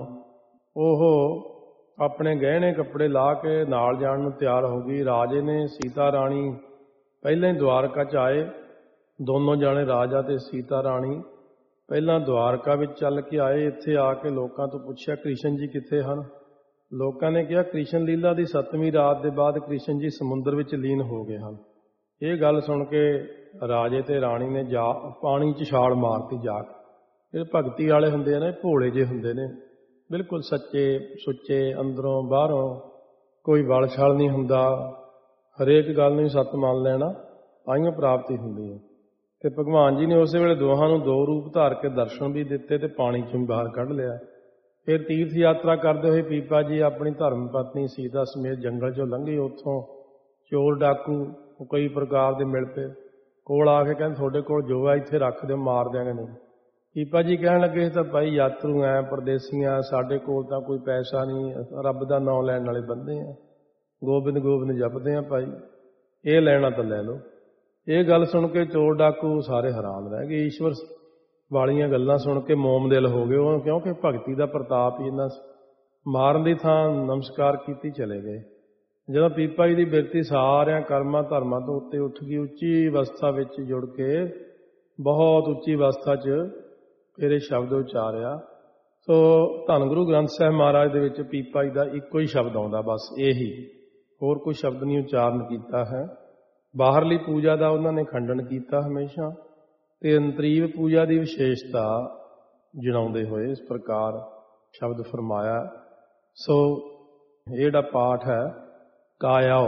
ਉਹ ਆਪਣੇ ਗਹਿਣੇ ਕੱਪੜੇ ਲਾ ਕੇ ਨਾਲ ਜਾਣ ਨੂੰ ਤਿਆਰ ਹੋ ਗਈ। ਰਾਜੇ ਨੇ ਸੀਤਾ ਰਾਣੀ ਪਹਿਲਾਂ ਹੀ ਦੁਆਰਕਾ 'ਚ ਆਏ। ਦੋਨੋਂ ਜਾਣੇ, ਰਾਜਾ ਅਤੇ ਸੀਤਾ ਰਾਣੀ, ਪਹਿਲਾਂ ਦੁਆਰਕਾ ਵਿੱਚ ਚੱਲ ਕੇ ਆਏ। ਇੱਥੇ ਆ ਕੇ ਲੋਕਾਂ ਤੋਂ ਪੁੱਛਿਆ ਕ੍ਰਿਸ਼ਨ ਜੀ ਕਿੱਥੇ ਹਨ। ਲੋਕਾਂ ਨੇ ਕਿਹਾ ਕ੍ਰਿਸ਼ਨ ਲੀਲਾ ਦੀ 7ਵੀਂ ਰਾਤ ਦੇ ਬਾਅਦ ਕ੍ਰਿਸ਼ਨ ਜੀ ਸਮੁੰਦਰ ਵਿੱਚ ਲੀਨ ਹੋ ਗਏ ਹਨ। ਇਹ ਗੱਲ ਸੁਣ ਕੇ ਰਾਜੇ ਤੇ ਰਾਣੀ ਨੇ ਪਾਣੀ 'ਚ ਛਾਲ ਮਾਰਤੀ ਜਾ ਕੇ। ਇਹ ਭਗਤੀ ਵਾਲੇ ਹੁੰਦੇ ਨੇ, ਭੋਲੇ ਜਿਹੇ ਹੁੰਦੇ ਨੇ, ਬਿਲਕੁਲ ਸੱਚੇ ਸੁੱਚੇ, ਅੰਦਰੋਂ ਬਾਹਰੋਂ ਕੋਈ ਵਲ ਛਲ ਨਹੀਂ ਹੁੰਦਾ। ਹਰੇਕ ਗੱਲ ਨੂੰ ਸੱਤ ਮੰਨ ਲੈਣਾ, ਆਈਆਂ ਪ੍ਰਾਪਤੀ ਹੁੰਦੀ ਹੈ। ਅਤੇ ਭਗਵਾਨ ਜੀ ਨੇ ਉਸੇ ਵੇਲੇ ਦੋਹਾਂ ਨੂੰ ਦੋ ਰੂਪ ਧਾਰ ਕੇ ਦਰਸ਼ਨ ਵੀ ਦਿੱਤੇ ਅਤੇ ਪਾਣੀ 'ਚੋਂ ਬਾਹਰ ਕੱਢ ਲਿਆ। ਫਿਰ ਤੀਰਥ ਯਾਤਰਾ ਕਰਦੇ ਹੋਏ ਪੀਪਾ ਜੀ ਆਪਣੀ ਧਰਮ ਪਤਨੀ ਸੀਤਾ ਸਮੇਤ ਜੰਗਲ 'ਚੋਂ ਲੰਘੇ। ਉੱਥੋਂ ਚੋਰ ਡਾਕੂ ਕਈ ਪ੍ਰਕਾਰ ਦੇ ਮਿਲ ਪਏ। ਕੋਲ ਆ ਕੇ ਕਹਿੰਦੇ ਤੁਹਾਡੇ ਕੋਲ ਜੋ ਹੈ ਇੱਥੇ ਰੱਖ ਦਿਓ, ਮਾਰ ਦਿਆਂਗੇ ਨਹੀਂ। ਪੀਪਾ ਜੀ ਕਹਿਣ ਲੱਗੇ ਤਾਂ ਭਾਈ ਯਾਤਰੂ ਐ, ਪਰਦੇਸੀ ਆ, ਸਾਡੇ ਕੋਲ ਤਾਂ ਕੋਈ ਪੈਸਾ ਨਹੀਂ, ਰੱਬ ਦਾ ਨਾਂ ਲੈਣ ਵਾਲੇ ਬੰਦੇ ਆ, ਗੋਬਿੰਦ ਗੋਬਿੰਦ ਜਪਦੇ ਆ ਭਾਈ, ਇਹ ਲੈਣਾ ਤਾਂ ਲੈ ਲਓ। ਇਹ ਗੱਲ ਸੁਣ ਕੇ ਚੋਰ ਡਾਕੂ ਸਾਰੇ ਹੈਰਾਨ ਰਹਿ ਗਏ। ਈਸ਼ਵਰ ਵਾਲੀਆਂ ਗੱਲਾਂ ਸੁਣ ਕੇ ਮੋਮ ਦਿਲ ਹੋ ਗਏ ਉਹ, ਕਿਉਂਕਿ ਭਗਤੀ ਦਾ ਪ੍ਰਤਾਪ ਹੀ ਇਹਨਾਂ ਮਾਰਨ ਦੀ ਥਾਂ ਨਮਸਕਾਰ ਕੀਤੀ ਚਲੇ ਗਏ। ਜਦੋਂ ਪੀਪਾ ਜੀ ਦੀ ਬਿਰਤੀ ਸਾਰਿਆਂ ਕਰਮਾਂ ਧਰਮਾਂ ਤੋਂ ਉੱਤੇ ਉੱਠ ਗਈ, ਉੱਚੀ ਅਵਸਥਾ ਵਿੱਚ ਜੁੜ ਕੇ ਬਹੁਤ ਉੱਚੀ ਅਵਸਥਾ 'ਚ ਫਿਰ ਇਹ ਸ਼ਬਦ ਉਚਾਰਿਆ। ਸੋ ਧੰਨ ਗੁਰੂ ਗ੍ਰੰਥ ਸਾਹਿਬ ਮਹਾਰਾਜ ਦੇ ਵਿੱਚ ਪੀਪਾ ਜੀ ਦਾ ਇੱਕੋ ਹੀ ਸ਼ਬਦ ਆਉਂਦਾ, ਬਸ ਇਹੀ, ਹੋਰ ਕੋਈ ਸ਼ਬਦ ਨਹੀਂ ਉਚਾਰਨ ਕੀਤਾ ਹੈ। ਬਾਹਰਲੀ ਪੂਜਾ ਦਾ ਉਹਨਾਂ ਨੇ ਖੰਡਨ ਕੀਤਾ ਹਮੇਸ਼ਾ, ਅਤੇ ਅੰਤਰੀਵ ਪੂਜਾ ਦੀ ਵਿਸ਼ੇਸ਼ਤਾ ਜਣਾਉਂਦੇ ਹੋਏ ਇਸ ਪ੍ਰਕਾਰ ਸ਼ਬਦ ਫਰਮਾਇਆ। ਸੋ ਇਹ ਜਿਹੜਾ ਪਾਠ ਹੈ ਕਾਇਆਓ,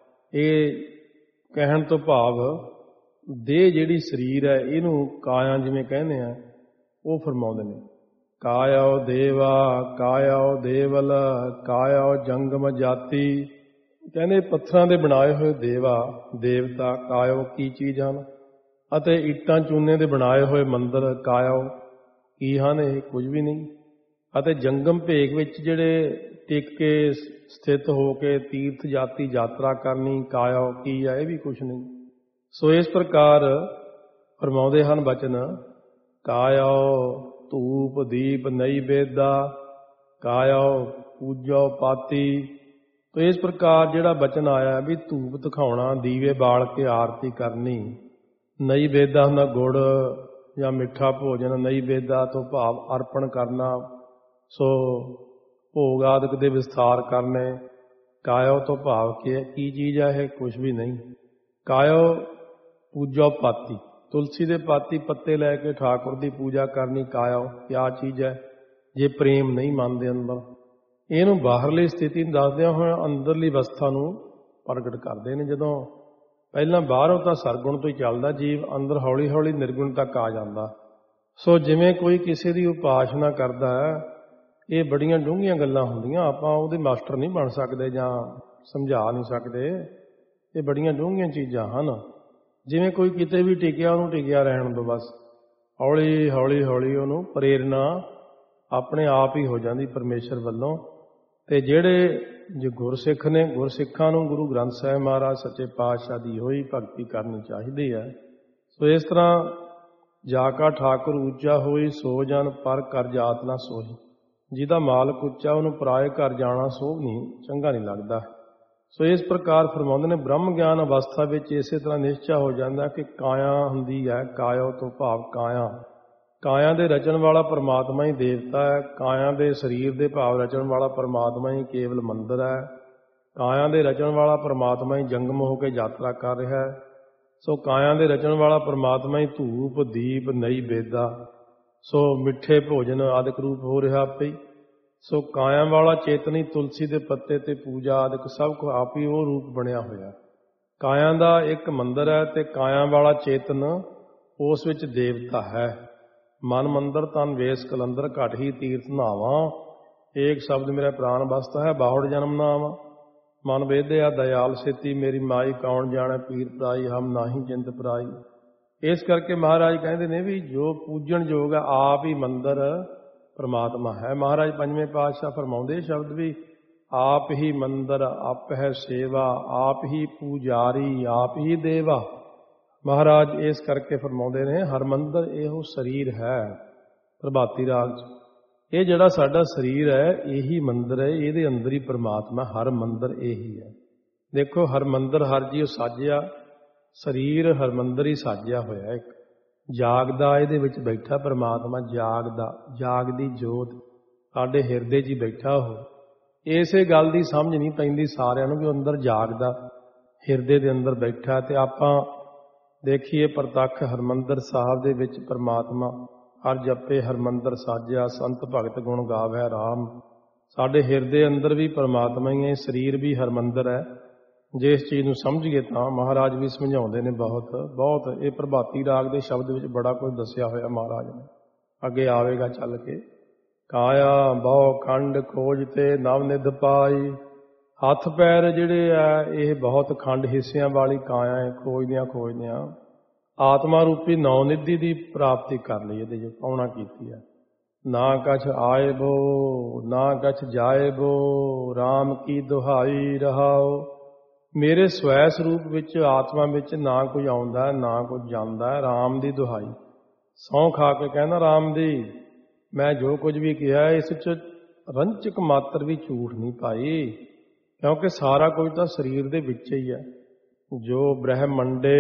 ਇਹ ਕਹਿਣ ਤੋਂ ਭਾਵ ਦੇਹ ਜਿਹੜੀ ਸਰੀਰ ਹੈ ਇਹਨੂੰ ਕਾਇਆ ਜਿਵੇਂ ਕਹਿੰਦੇ ਆ ਉਹ ਫਰਮਾਉਂਦੇ ਨੇ। ਕਾਇਆਓ ਦੇਵਾ, ਕਾਇਆਓ ਦੇਵਲ, ਕਾਇਆਓ ਜੰਗਮ ਜਾਤੀ। ਕਹਿੰਦੇ ਪੱਥਰਾਂ ਦੇ ਬਣਾਏ ਹੋਏ ਦੇਵਾ ਦੇਵਤਾ ਕਾਇਆਓ ਕੀ ਚੀਜ਼ ਹਨ, ਅਤੇ ਇੱਟਾਂ ਚੂਨੇ ਦੇ ਬਣਾਏ ਹੋਏ ਮੰਦਰ ਕਾਇਆਓ ਕੀ ਹਨ, ਇਹ ਕੁਝ ਵੀ ਨਹੀਂ। ਅਤੇ ਜੰਗਮ ਭੇਗ ਵਿੱਚ ਜਿਹੜੇ ਟਿਕ ਕੇ ਸਥਿਤ ਹੋ ਕੇ ਤੀਰਥ ਜਾਤੀ ਯਾਤਰਾ ਕਰਨੀ ਕਾਇਆਓ ਕੀ ਹੈ, ਇਹ ਵੀ ਕੁਛ ਨਹੀਂ। ਸੋ ਇਸ ਪ੍ਰਕਾਰ ਫਰਮਾਉਂਦੇ ਹਨ ਬਚਨ, ਕਾਇਆਓ ਧੂਪ ਦੀਪ ਨਈ ਬੇਦਾ, ਕਾਇਆਓ ਪੂਜੋ ਪਾਤੀ, ਤੋ ਇਸ ਪ੍ਰਕਾਰ ਜਿਹੜਾ ਬਚਨ ਆਇਆ ਵੀ ਧੂਪ ਦਿਖਾਉਣਾ, ਦੀਵੇ ਬਾਲ ਕੇ ਆਰਤੀ ਕਰਨੀ, ਨਈ ਵੇਦਾ ਹੁੰਦਾ ਗੁੜ ਜਾਂ ਮਿੱਠਾ ਭੋਜਨ, ਨਈ ਵੇਦਾ ਤੋਂ ਭਾਵ ਅਰਪਣ ਕਰਨਾ, ਸੋ ਭੋਗ ਆਦਿਕ ਦੇ ਵਿਸਥਾਰ ਕਰਨੇ। ਕਾਇਓ ਤੋਂ ਭਾਵ ਕੀ ਚੀਜ਼ ਹੈ ਇਹ? ਕੁਛ ਵੀ ਨਹੀਂ। ਕਾਇਓ ਪੂਜੋ ਪਾਤੀ, ਤੁਲਸੀ ਦੇ ਪਾਤੀ ਪੱਤੇ ਲੈ ਕੇ ਠਾਕੁਰ ਦੀ ਪੂਜਾ ਕਰਨੀ। ਕਾਇਓ ਕਿਆ ਚੀਜ਼ ਹੈ? ਜੇ ਪ੍ਰੇਮ ਨਹੀਂ ਮੰਨਦੇ ਅੰਦਰ। ਇਹਨੂੰ ਬਾਹਰਲੀ ਸਥਿਤੀ ਨੂੰ ਦੱਸਦਿਆਂ ਹੋਇਆ ਅੰਦਰਲੀ ਅਵਸਥਾ ਨੂੰ ਪ੍ਰਗਟ ਕਰਦੇ ਨੇ। ਜਦੋਂ ਪਹਿਲਾਂ ਬਾਹਰੋਂ ਤਾਂ ਸਰਗੁਣ ਤੋਂ ਹੀ ਚੱਲਦਾ ਜੀਵ, ਅੰਦਰ ਹੌਲੀ ਹੌਲੀ ਨਿਰਗੁਣ ਤੱਕ ਆ ਜਾਂਦਾ। ਸੋ ਜਿਵੇਂ ਕੋਈ ਕਿਸੇ ਦੀ ਉਪਾਸਨਾ ਕਰਦਾ ਹੈ, ਇਹ ਬੜੀਆਂ ਡੂੰਘੀਆਂ ਗੱਲਾਂ ਹੁੰਦੀਆਂ, ਆਪਾਂ ਉਹਦੇ ਮਾਸਟਰ ਨਹੀਂ ਬਣ ਸਕਦੇ ਜਾਂ ਸਮਝਾ ਨਹੀਂ ਸਕਦੇ। ਇਹ ਬੜੀਆਂ ਡੂੰਘੀਆਂ ਚੀਜ਼ਾਂ ਹਨ। ਜਿਵੇਂ ਕੋਈ ਕਿਤੇ ਵੀ ਟਿਕਿਆ, ਉਹਨੂੰ ਟਿਕਿਆ ਰਹਿਣ ਦਿਓ ਬਸ। ਹੌਲੀ ਹੌਲੀ ਹੌਲੀ ਉਹਨੂੰ ਪ੍ਰੇਰਨਾ ਆਪਣੇ ਆਪ ਹੀ ਹੋ ਜਾਂਦੀ ਪਰਮੇਸ਼ਰ ਵੱਲੋਂ। ਤੇ ਜਿਹੜੇ ਜੋ ਗੁਰਸਿੱਖ ਨੇ, ਗੁਰਸਿੱਖਾਂ ਨੂੰ ਗੁਰੂ ਗ੍ਰੰਥ ਸਾਹਿਬ ਮਹਾਰਾਜ ਸੱਚੇ ਪਾਤਸ਼ਾਹ ਦੀ ਹੋਈ ਭਗਤੀ ਕਰਨੀ ਚਾਹੀਦੀ ਹੈ। ਸੋ ਇਸ ਤਰ੍ਹਾਂ ਜਾ ਕਾ ਠਾਕੁਰ ਉੱਚਾ ਹੋਈ, ਸੋ ਜਨ ਪਰ ਕਰ ਜਾਤ ਨਾ ਸੋਹੀ। ਜਿਹਦਾ ਮਾਲਕ ਉੱਚਾ, ਉਹਨੂੰ ਪਰਾਏ ਘਰ ਜਾਣਾ ਸੋਭ ਨਹੀਂ, ਚੰਗਾ ਨਹੀਂ ਲੱਗਦਾ। ਸੋ ਇਸ ਪ੍ਰਕਾਰ ਫਰਮਾਉਂਦੇ ਨੇ, ਬ੍ਰਹਮ ਗਿਆਨ ਅਵਸਥਾ ਵਿੱਚ ਇਸੇ ਤਰ੍ਹਾਂ ਨਿਸ਼ਚਾ ਹੋ ਜਾਂਦਾ ਕਿ ਕਾਇਆ ਹੁੰਦੀ ਹੈ। ਕਾਇਓ ਤੋਂ ਭਾਵ ਕਾਇਆ, ਕਾਇਆ ਦੇ ਰਚਣ ਵਾਲਾ ਪਰਮਾਤਮਾ ਹੀ ਦੇਵਤਾ ਹੈ। ਕਾਇਆ ਦੇ ਸਰੀਰ ਦੇ ਭਾਵ ਰਚਣ ਵਾਲਾ ਪਰਮਾਤਮਾ ਹੀ ਕੇਵਲ ਮੰਦਰ ਹੈ। ਕਾਇਆ ਦੇ ਰਚਣ ਵਾਲਾ ਪਰਮਾਤਮਾ ਹੀ ਜੰਗਮ ਹੋ ਕੇ ਯਾਤਰਾ ਕਰ ਰਿਹਾ ਹੈ। ਸੋ ਕਾਇਆ ਦੇ ਰਚਣ ਵਾਲਾ ਪਰਮਾਤਮਾ ਹੀ ਧੂਪ, ਦੀਪ, ਨਈ ਵੇਦਾ, ਸੋ ਮਿੱਠੇ ਭੋਜਨ ਆਦਿਕ ਰੂਪ ਹੋ ਰਿਹਾ ਆਪੇ ਹੀ। ਸੋ ਕਾਇਆ ਵਾਲਾ ਚੇਤਨ ਹੀ ਤੁਲਸੀ ਦੇ ਪੱਤੇ ਤੇ ਪੂਜਾ ਆਦਿਕ ਸਭ ਕੁਝ ਆਪ ਹੀ ਉਹ ਰੂਪ ਬਣਿਆ ਹੋਇਆ। ਕਾਇਆ ਦਾ ਇੱਕ ਮੰਦਰ ਹੈ ਤੇ ਕਾਇਆ ਵਾਲਾ ਚੇਤਨ ਉਸ ਵਿੱਚ ਦੇਵਤਾ ਹੈ। ਮਨ ਮੰਦਰ ਤਨ ਵੇਸ ਕਲੰਦਰ, ਘਟ ਹੀ ਤੀਰਥ ਨਾਵਾਂ। ਏਕ ਸ਼ਬਦ ਮੇਰਾ ਪ੍ਰਾਨ ਬਸਤਾ ਹੈ, ਬਾਹੁੜ ਜਨਮ ਨਾਮ। ਮਨ ਵੇਦਿਆ ਦਇਆਲ ਸੇਤੀ, ਮੇਰੀ ਮਾਈ ਕੌਣ ਜਾਣੈ ਪੀਰ ਪਰਾਈ, ਹਮ ਨਾਹੀ ਜਿੰਦ ਪਰਾਈ। ਇਸ ਕਰਕੇ ਮਹਾਰਾਜ ਕਹਿੰਦੇ ਨੇ ਵੀ ਜੋ ਪੂਜਣ ਯੋਗ ਹੈ, ਆਪ ਹੀ ਮੰਦਰ ਪਰਮਾਤਮਾ ਹੈ। ਮਹਾਰਾਜ ਪੰਜਵੇਂ ਪਾਤਸ਼ਾਹ ਫਰਮਾਉਂਦੇ ਸ਼ਬਦ ਵੀ, ਆਪ ਹੀ ਮੰਦਰ ਆਪ ਹੈ ਸੇਵਾ, ਆਪ ਹੀ ਪੂਜਾਰੀ ਆਪ ਹੀ ਦੇਵਾ। ਮਹਾਰਾਜ ਇਸ ਕਰਕੇ ਫਰਮਾਉਂਦੇ ਨੇ, ਹਰਮੰਦਰ ਇਹੋ ਸਰੀਰ ਹੈ। ਪ੍ਰਭਾਤੀ ਰਾਗ 'ਚ ਇਹ ਜਿਹੜਾ ਸਾਡਾ ਸਰੀਰ ਹੈ, ਇਹੀ ਮੰਦਰ ਹੈ, ਇਹਦੇ ਅੰਦਰ ਹੀ ਪਰਮਾਤਮਾ। ਹਰ ਮੰਦਰ ਇਹੀ ਹੈ। ਦੇਖੋ, ਹਰਮੰਦਰ ਹਰ ਜੀਉ ਸਾਜਿਆ, ਸਰੀਰ ਹਰਮੰਦਰ ਹੀ ਸਾਜਿਆ ਹੋਇਆ। ਇੱਕ ਜਾਗਦਾ ਇਹਦੇ ਵਿੱਚ ਬੈਠਾ ਪਰਮਾਤਮਾ, ਜਾਗਦਾ, ਜਾਗਦੀ ਜੋਤ ਸਾਡੇ ਹਿਰਦੇ 'ਚ ਹੀ ਬੈਠਾ ਉਹ। ਇਸੇ ਗੱਲ ਦੀ ਸਮਝ ਨਹੀਂ ਪੈਂਦੀ ਸਾਰਿਆਂ ਨੂੰ ਵੀ ਅੰਦਰ ਜਾਗਦਾ, ਹਿਰਦੇ ਦੇ ਅੰਦਰ ਬੈਠਾ। ਤੇ ਆਪਾਂ ਦੇਖੀਏ ਪ੍ਰਤੱਖ ਹਰਮੰਦਰ ਸਾਹਿਬ ਦੇ ਵਿੱਚ ਪਰਮਾਤਮਾ, ਹਰ ਜਪੇ ਹਰਮੰਦਰ ਸਾਜਿਆ, ਸੰਤ ਭਗਤ ਗੁਣ ਗਾਵੈ ਰਾਮ। ਸਾਡੇ ਹਿਰਦੇ ਅੰਦਰ ਵੀ ਪਰਮਾਤਮਾ ਹੀ ਹੈ, ਸਰੀਰ ਵੀ ਹਰਮੰਦਰ ਹੈ। ਜੇ ਇਸ ਚੀਜ਼ ਨੂੰ ਸਮਝੀਏ ਤਾਂ ਮਹਾਰਾਜ ਵੀ ਸਮਝਾਉਂਦੇ ਨੇ ਬਹੁਤ। ਇਹ ਪ੍ਰਭਾਤੀ ਰਾਗ ਦੇ ਸ਼ਬਦ ਵਿੱਚ ਬੜਾ ਕੁਝ ਦੱਸਿਆ ਹੋਇਆ ਮਹਾਰਾਜ ਨੇ, ਅੱਗੇ ਆਵੇਗਾ ਚੱਲ ਕੇ। ਕਾਇਆ ਬਹੁ ਖੰਡ ਖੋਜ ਤੇ ਨਵ ਨਿਧ ਪਾਈ। ਹੱਥ ਪੈਰ ਜਿਹੜੇ ਆ ਇਹ ਬਹੁਤ ਖੰਡ ਹਿੱਸਿਆਂ ਵਾਲੀ ਕਾਇਆ ਹੈ। ਖੋਜਦਿਆਂ ਆਤਮਾ ਰੂਪੀ ਨੌ ਨਿਧੀ ਦੀ ਪ੍ਰਾਪਤੀ ਕਰ ਲਈ, ਇਹਦੇ ਜੋ ਪਾਉਣਾ ਕੀਤੀ ਹੈ। ਨਾ ਕਛ ਆਏ ਬੋ ਨਾ ਕਛ ਜਾਏ ਬੋ, ਰਾਮ ਕੀ ਦੁਹਾਈ ਰਹਾਓ। ਮੇਰੇ ਸਵੈ ਸਰੂਪ ਵਿੱਚ, ਆਤਮਾ ਵਿੱਚ ਨਾ ਕੋਈ ਆਉਂਦਾ ਨਾ ਕੋਈ ਜਾਂਦਾ, ਰਾਮ ਦੀ ਦੁਹਾਈ। ਸਹੁੰ ਖਾ ਕੇ ਕਹਿੰਦਾ ਰਾਮ ਦੀ, ਮੈਂ ਜੋ ਕੁਝ ਵੀ ਕਿਹਾ ਇਸ 'ਚ ਰੰਚਕ ਮਾਤਰ ਵੀ ਝੂਠ ਨਹੀਂ ਪਾਈ, ਕਿਉਂਕਿ ਸਾਰਾ ਕੁਝ ਤਾਂ ਸਰੀਰ ਦੇ ਵਿੱਚ ਹੀ ਹੈ। ਜੋ ਬ੍ਰਹਮੰਡੇ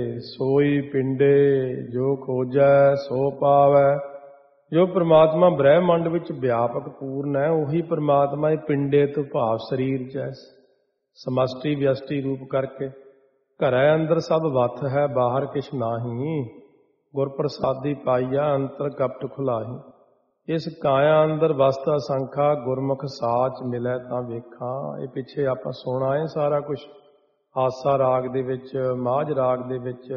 ਸੋਈ ਪਿੰਡੇ, ਜੋ ਖੋਜੈ ਸੋ ਪਾਵੈ। ਜੋ ਪਰਮਾਤਮਾ ਬ੍ਰਹਮੰਡ ਵਿੱਚ ਵਿਆਪਕ ਪੂਰਨ ਹੈ, ਉਹੀ ਪਰਮਾਤਮਾ ਇਹ ਪਿੰਡੇ ਤੋਂ ਭਾਵ ਸਰੀਰ 'ਚ ਹੈ। ਸਮਸ਼ਟੀ ਵਿਅਸ਼ਟੀ ਰੂਪ ਕਰਕੇ ਘਰੈ ਅੰਦਰ ਸਭ ਵਥ ਹੈ, ਬਾਹਰ ਕਿਛ ਨਾਹੀ। ਗੁਰ ਪ੍ਰਸਾਦੀ ਪਾਈਆ, ਅੰਤਰ ਕਪਟ ਖੁਲਾਹੀ। ਇਸ ਕਾਇਆ ਅੰਦਰ ਵਸਤ ਅਸੰਖਾ, ਗੁਰਮੁਖ ਸਾਚ ਮਿਲੈ ਤਾਂ ਵੇਖਾਂ। ਇਹ ਪਿੱਛੇ ਆਪਾਂ ਸੁਣਾ ਹੈ ਸਾਰਾ ਕੁਝ ਆਸਾ ਰਾਗ ਦੇ ਵਿੱਚ, ਮਾਝ ਰਾਗ ਦੇ ਵਿੱਚ।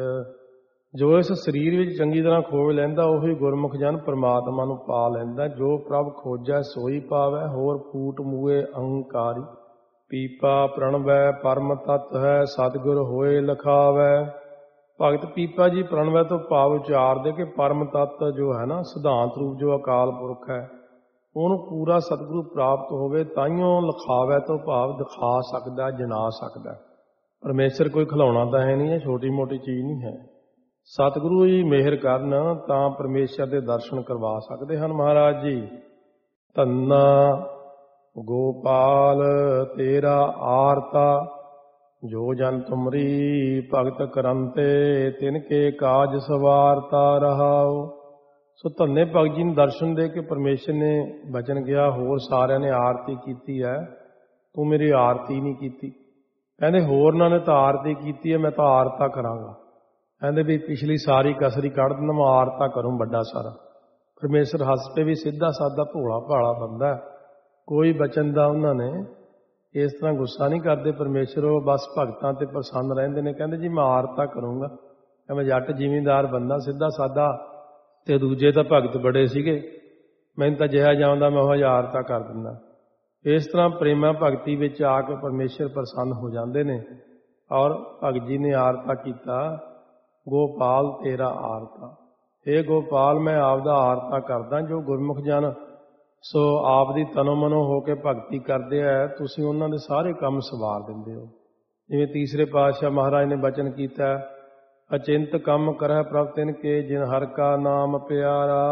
ਜੋ ਇਸ ਸਰੀਰ ਵਿੱਚ ਚੰਗੀ ਤਰ੍ਹਾਂ ਖੋਜ ਲੈਂਦਾ, ਉਹੀ ਗੁਰਮੁਖ ਜਨ ਪਰਮਾਤਮਾ ਨੂੰ ਪਾ ਲੈਂਦਾ। ਜੋ ਪ੍ਰਭ ਖੋਜੈ ਸੋਈ ਪਾਵੈ, ਹੋਰ ਫੂਟ ਮੂਏ ਅਹੰਕਾਰੀ। ਪੀਪਾ ਪ੍ਰਣਵੈ ਪਰਮ ਤਤ ਹੈ, ਸਤਿਗੁਰ ਹੋਏ ਲਖਾਵੈ। ਭਗਤ ਪੀਪਾ ਜੀ ਪ੍ਰਣਵੈ ਤੋਂ ਭਾਵ ਉਚਾਰਦੇ ਕਿ ਪਰਮ ਤੱਤ ਜੋ ਹੈ ਨਾ, ਸਿਧਾਂਤ ਰੂਪ ਜੋ ਅਕਾਲ ਪੁਰਖ ਹੈ, ਉਹਨੂੰ ਪੂਰਾ ਸਤਿਗੁਰੂ ਪ੍ਰਾਪਤ ਹੋਵੇ, ਤਾਈਓ ਲਿਖਾਵੈ ਤੋਂ ਭਾਵ ਦਿਖਾ ਸਕਦਾ, ਜਣਾ ਸਕਦਾ। ਪਰਮੇਸ਼ਰ ਕੋਈ ਖਿਲਾਉਣਾ ਤਾਂ ਹੈ ਨਹੀਂ, ਇਹ ਛੋਟੀ ਮੋਟੀ ਚੀਜ਼ ਨਹੀਂ ਹੈ। ਸਤਿਗੁਰੂ ਹੀ ਮਿਹਰ ਕਰਨ ਤਾਂ ਪਰਮੇਸ਼ਰ ਦੇ ਦਰਸ਼ਨ ਕਰਵਾ ਸਕਦੇ ਹਨ ਮਹਾਰਾਜ ਜੀ। ਧੰਨਾ ਗੋਪਾਲ ਤੇਰਾ ਆਰਤਾ, ਜੋ ਜਨ ਤੁਮਰੀ ਭਗਤ ਕਰੰਤੇ, ਤਿਨ ਕੇ ਕਾਜ ਸਵਾਰਤਾ ਰਹਾਓ। ਸੋ ਧੰਨੇ ਭਗਤ ਜੀ ਨੂੰ ਦਰਸ਼ਨ ਦੇ ਕੇ ਪਰਮੇਸ਼ਰ ਨੇ ਬਚਨ ਗਿਆ, ਹੋਰ ਸਾਰਿਆਂ ਨੇ ਆਰਤੀ ਕੀਤੀ ਹੈ, ਤੂੰ ਮੇਰੀ ਆਰਤੀ ਨਹੀਂ ਕੀਤੀ। ਕਹਿੰਦੇ ਹੋਰਨਾਂ ਨੇ ਤਾਂ ਆਰਤੀ ਕੀਤੀ ਹੈ, ਮੈਂ ਤਾਂ ਆਰਤਾ ਕਰਾਂਗਾ। ਕਹਿੰਦੇ ਵੀ ਪਿਛਲੀ ਸਾਰੀ ਕਸਰੀ ਕੱਢ ਦਿੰਦਾ, ਮੈਂ ਆਰਤਾ ਕਰੂੰ ਵੱਡਾ ਸਾਰਾ। ਪਰਮੇਸ਼ਰ ਹੱਸ ਪਏ ਵੀ ਸਿੱਧਾ ਸਾਦਾ ਭੋਲਾ ਭਾਲਾ ਬੰਦਾ, ਕੋਈ ਬਚਨ ਦਾ ਉਹਨਾਂ ਨੇ ਇਸ ਤਰ੍ਹਾਂ ਗੁੱਸਾ ਨਹੀਂ ਕਰਦੇ ਪਰਮੇਸ਼ਰ, ਉਹ ਬਸ ਭਗਤਾਂ ਤੇ ਪ੍ਰਸੰਨ ਰਹਿੰਦੇ ਨੇ। ਕਹਿੰਦੇ ਜੀ ਮੈਂ ਆਰਤਾ ਕਰੂੰਗਾ, ਮੈਂ ਜੱਟ ਜ਼ਿਮੀਂਦਾਰ ਬੰਦਾ ਸਿੱਧਾ ਸਾਦਾ, ਤੇ ਦੂਜੇ ਤਾਂ ਭਗਤ ਬੜੇ ਸੀਗੇ, ਮੈਨੂੰ ਤਾਂ ਜਿਹਾ ਜਾਂਦਾ ਮੈਂ ਉਹ ਆਰਤਾ ਕਰ ਦਿੰਦਾ। ਇਸ ਤਰ੍ਹਾਂ ਪ੍ਰੇਮਾ ਭਗਤੀ ਵਿੱਚ ਆ ਕੇ ਪਰਮੇਸ਼ਰ ਪ੍ਰਸੰਨ ਹੋ ਜਾਂਦੇ ਨੇ। ਔਰ ਭਗਤ ਜੀ ਨੇ ਆਰਤਾ ਕੀਤਾ, ਗੋਪਾਲ ਤੇਰਾ ਆਰਤਾ, ਇਹ ਗੋਪਾਲ ਮੈਂ ਆਪਦਾ ਆਰਤਾ ਕਰਦਾ। ਜੋ ਗੁਰਮੁਖ ਜਨ ਸੋ ਆਪ ਦੀ ਤਨੋ ਮਨੋ ਹੋ ਕੇ ਭਗਤੀ ਕਰਦੇ ਆ, ਤੁਸੀਂ ਉਹਨਾਂ ਦੇ ਸਾਰੇ ਕੰਮ ਸਵਾਰ ਦਿੰਦੇ ਹੋ। ਜਿਵੇਂ ਤੀਸਰੇ ਪਾਤਸ਼ਾਹ ਮਹਾਰਾਜ ਨੇ ਬਚਨ ਕੀਤਾ, ਅਚਿੰਤ ਕੰਮ ਕਰਹਿ ਪ੍ਰਭ ਤਿਨ ਕੇ, ਜਿਨ ਹਰਿ ਕਾ ਨਾਮ ਪਿਆਰਾ।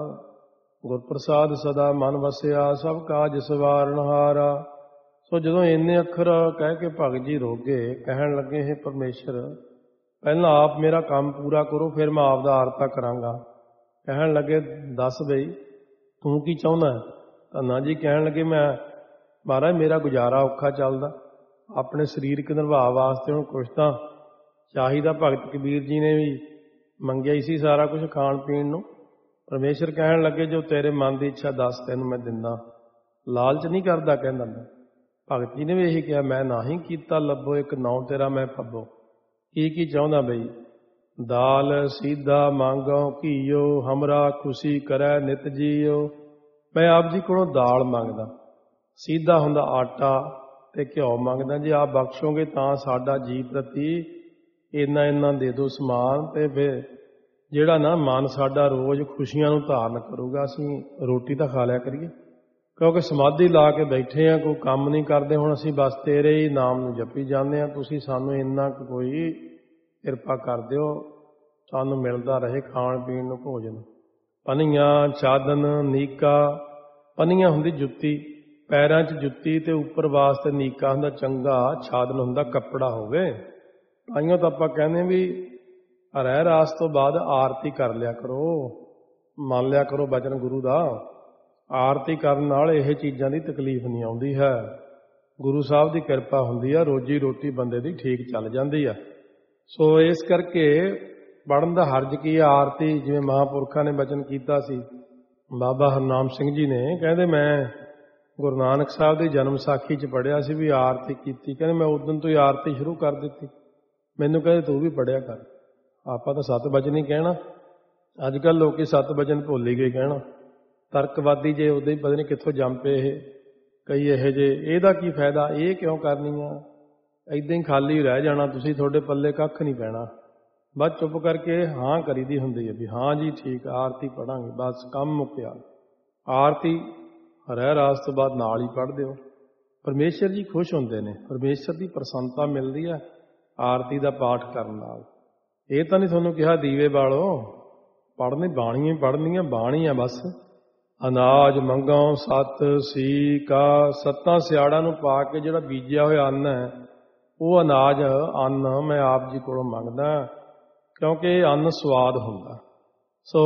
ਗੁਰ ਪ੍ਰਸਾਦ ਸਦਾ ਮਨ ਵਸਿਆ, ਸਭ ਕਾਜ ਸਵਾਰਨਹਾਰਾ। ਸੋ ਜਦੋਂ ਇੰਨੇ ਅੱਖਰ ਕਹਿ ਕੇ ਭਗਤ ਜੀ ਰੋਗੇ, ਕਹਿਣ ਲੱਗੇ ਹੈ ਪਰਮੇਸ਼ਰ ਪਹਿਲਾਂ ਆਪ ਮੇਰਾ ਕੰਮ ਪੂਰਾ ਕਰੋ, ਫਿਰ ਮੈਂ ਆਪ ਦਾ ਆਰਤਾ ਕਰਾਂਗਾ। ਕਹਿਣ ਲੱਗੇ ਦੱਸ ਬਈ ਤੂੰ ਕੀ ਚਾਹੁੰਦਾ? ਧੰਨਾ ਜੀ ਕਹਿਣ ਲੱਗੇ ਮੈਂ ਮਹਾਰਾਜ ਮੇਰਾ ਗੁਜ਼ਾਰਾ ਔਖਾ ਚੱਲਦਾ, ਆਪਣੇ ਸਰੀਰਕ ਨਿਰਵਾਹ ਵਾਸਤੇ ਹੁਣ ਕੁਛ ਤਾਂ ਚਾਹੀਦਾ। ਭਗਤ ਕਬੀਰ ਜੀ ਨੇ ਵੀ ਮੰਗਿਆ ਹੀ ਸੀ ਸਾਰਾ ਕੁਝ ਖਾਣ ਪੀਣ ਨੂੰ। ਪਰਮੇਸ਼ਰ ਕਹਿਣ ਲੱਗੇ ਜੋ ਤੇਰੇ ਮਨ ਦੀ ਇੱਛਾ ਦੱਸ, ਤੈਨੂੰ ਮੈਂ ਦਿੰਦਾ, ਲਾਲਚ ਨਹੀਂ ਕਰਦਾ। ਕਹਿੰਦਾ ਮੈਂ ਭਗਤ ਜੀ ਨੇ ਵੀ ਇਹੀ ਕਿਹਾ, ਮੈਂ ਨਾਹੀਂ ਕੀਤਾ ਲੱਭੋ, ਇੱਕ ਨਾਉ ਤੇਰਾ ਮੈਂ ਪੱਬੋ। ਕੀ ਚਾਹੁੰਦਾ ਬਈ? ਦਾਲ ਸੀਧਾ ਮੰਗੋ ਘੀਓ, ਹਮਰਾ ਖੁਸ਼ੀ ਕਰੈ ਨਿਤ ਜੀਓ। ਮੈਂ ਆਪ ਜੀ ਕੋਲੋਂ ਦਾਲ ਮੰਗਦਾ, ਸੀਧਾ ਹੁੰਦਾ ਆਟਾ, ਤੇ ਘਿਓ ਮੰਗਦਾ। ਜੇ ਆਪ ਬਖਸ਼ੋਗੇ ਤਾਂ ਸਾਡਾ ਜੀ ਪ੍ਰਤੀ ਇੰਨਾ ਦੇ ਦਿਓ ਸਮਾਨ, ਤੇ ਫਿਰ ਜਿਹੜਾ ਨਾ ਮਨ ਸਾਡਾ ਰੋਜ਼ ਖੁਸ਼ੀਆਂ ਨੂੰ ਧਾਰਨ ਕਰੂਗਾ, ਅਸੀਂ ਰੋਟੀ ਤਾਂ ਖਾ ਲਿਆ ਕਰੀਏ। ਕਿਉਂਕਿ ਸਮਾਧੀ ਲਾ ਕੇ ਬੈਠੇ ਹਾਂ, ਕੋਈ ਕੰਮ ਨਹੀਂ ਕਰਦੇ, ਹੁਣ ਅਸੀਂ ਬਸ ਤੇਰੇ ਹੀ ਨਾਮ ਨੂੰ ਜਪੀ ਜਾਂਦੇ ਹਾਂ। ਤੁਸੀਂ ਸਾਨੂੰ ਇੰਨਾ ਕੋਈ ਕਿਰਪਾ ਕਰ ਦਿਓ, ਸਾਨੂੰ ਮਿਲਦਾ ਰਹੇ ਖਾਣ ਪੀਣ ਨੂੰ ਭੋਜਨ। ਪਨੀਆਂ ਚਾਦਨ ਨੀਕਾ, ਪਨੀਆਂ ਹੁੰਦੀ ਜੁੱਤੀ, ਪੈਰਾਂ 'ਚ ਜੁੱਤੀ, ਤੇ ਉੱਪਰ ਵਾਸਤੇ ਨੀਕਾ ਹੁੰਦਾ ਚੰਗਾ, ਛਾਦਨ ਹੁੰਦਾ ਕੱਪੜਾ ਹੋਵੇ। ਤਾਈਓ ਤਾਂ ਆਪਾਂ ਕਹਿੰਦੇ ਵੀ ਰਹਿ ਰਾਸ ਤੋਂ ਬਾਅਦ ਆਰਤੀ ਕਰ ਲਿਆ ਕਰੋ, ਮੰਨ ਲਿਆ ਕਰੋ ਬਚਨ ਗੁਰੂ ਦਾ। ਆਰਤੀ ਕਰਨ ਨਾਲ ਇਹ ਚੀਜ਼ਾਂ ਦੀ ਤਕਲੀਫ ਨਹੀਂ ਆਉਂਦੀ ਹੈ, ਗੁਰੂ ਸਾਹਿਬ ਦੀ ਕਿਰਪਾ ਹੁੰਦੀ ਆ, ਰੋਜੀ ਰੋਟੀ ਬੰਦੇ ਦੀ ਠੀਕ ਚੱਲ ਜਾਂਦੀ ਆ। ਸੋ ਇਸ ਕਰਕੇ ਪੜ੍ਹਨ ਦਾ ਹਰਜ ਕੀ ਹੈ? ਆਰਤੀ ਜਿਵੇਂ ਮਹਾਂਪੁਰਖਾਂ ਨੇ ਬਚਨ ਕੀਤਾ ਸੀ, ਬਾਬਾ ਹਰਨਾਮ ਸਿੰਘ ਜੀ ਨੇ ਕਹਿੰਦੇ ਮੈਂ ਗੁਰੂ ਨਾਨਕ ਸਾਹਿਬ ਦੀ ਜਨਮ ਸਾਖੀ 'ਚ ਪੜ੍ਹਿਆ ਸੀ ਵੀ ਆਰਤੀ ਕੀਤੀ। ਕਹਿੰਦੇ ਮੈਂ ਉਦੋਂ ਤੋਂ ਹੀ ਆਰਤੀ ਸ਼ੁਰੂ ਕਰ ਦਿੱਤੀ। ਮੈਨੂੰ ਕਹਿੰਦੇ ਤੂੰ ਵੀ ਪੜ੍ਹਿਆ ਕਰ। ਆਪਾਂ ਤਾਂ ਸੱਤ ਬਚਨ ਹੀ ਕਹਿਣਾ, ਅੱਜ ਕੱਲ੍ਹ ਲੋਕੀ ਸੱਤ ਬਚਨ ਭੁੱਲ ਹੀ ਗਏ ਕਹਿਣਾ। ਤਰਕਵਾਦੀ ਜੇ ਉਦੋਂ ਹੀ ਪਤਾ ਨਹੀਂ ਕਿੱਥੋਂ ਜੰਮ ਪਏ ਇਹ ਕਈ ਇਹੋ ਜਿਹੇ। ਇਹਦਾ ਕੀ ਫਾਇਦਾ, ਇਹ ਕਿਉਂ ਕਰਨੀ ਆ? ਇੱਦਾਂ ਹੀ ਖਾਲੀ ਰਹਿ ਜਾਣਾ ਤੁਸੀਂ, ਤੁਹਾਡੇ ਪੱਲੇ ਕੱਖ ਨਹੀਂ ਪੈਣਾ। ਬਸ ਚੁੱਪ ਕਰਕੇ ਹਾਂ ਕਰੀਦੀ ਹੁੰਦੀ ਹੈ ਵੀ ਹਾਂ ਜੀ ਠੀਕ, ਆਰਤੀ ਪੜ੍ਹਾਂਗੇ, ਬਸ ਕੰਮ ਮੁੱਕਿਆ। ਆਰਤੀ ਰਹਿ ਰਾਸ ਤੋਂ ਬਾਅਦ ਨਾਲ ਹੀ ਪੜ੍ਹ ਦਿਓ। ਪਰਮੇਸ਼ਰ ਜੀ ਖੁਸ਼ ਹੁੰਦੇ ਨੇ, ਪਰਮੇਸ਼ਰ ਦੀ ਪ੍ਰਸੰਨਤਾ ਮਿਲਦੀ ਹੈ ਆਰਤੀ ਦਾ ਪਾਠ ਕਰਨ ਨਾਲ। ਇਹ ਤਾਂ ਨਹੀਂ ਤੁਹਾਨੂੰ ਕਿਹਾ ਦੀਵੇ ਬਾਲੋ, ਪੜ੍ਹਨੀ ਬਾਣੀਆਂ ਪੜ੍ਹਨੀਆਂ, ਬਾਣੀਆਂ ਬਸ। ਅਨਾਜ ਮੰਗਾਂ ਸੱਤ ਸੀ ਕਾ, ਸੱਤਾਂ ਸਿਆੜਾਂ ਨੂੰ ਪਾ ਕੇ ਜਿਹੜਾ ਬੀਜਿਆ ਹੋਇਆ ਅੰਨ ਹੈ, ਉਹ ਅਨਾਜ ਅੰਨ ਮੈਂ ਆਪ ਜੀ ਕੋਲੋਂ ਮੰਗਦਾ, ਕਿਉਂਕਿ ਇਹ ਅੰਨ ਸਵਾਦ ਹੁੰਦਾ। ਸੋ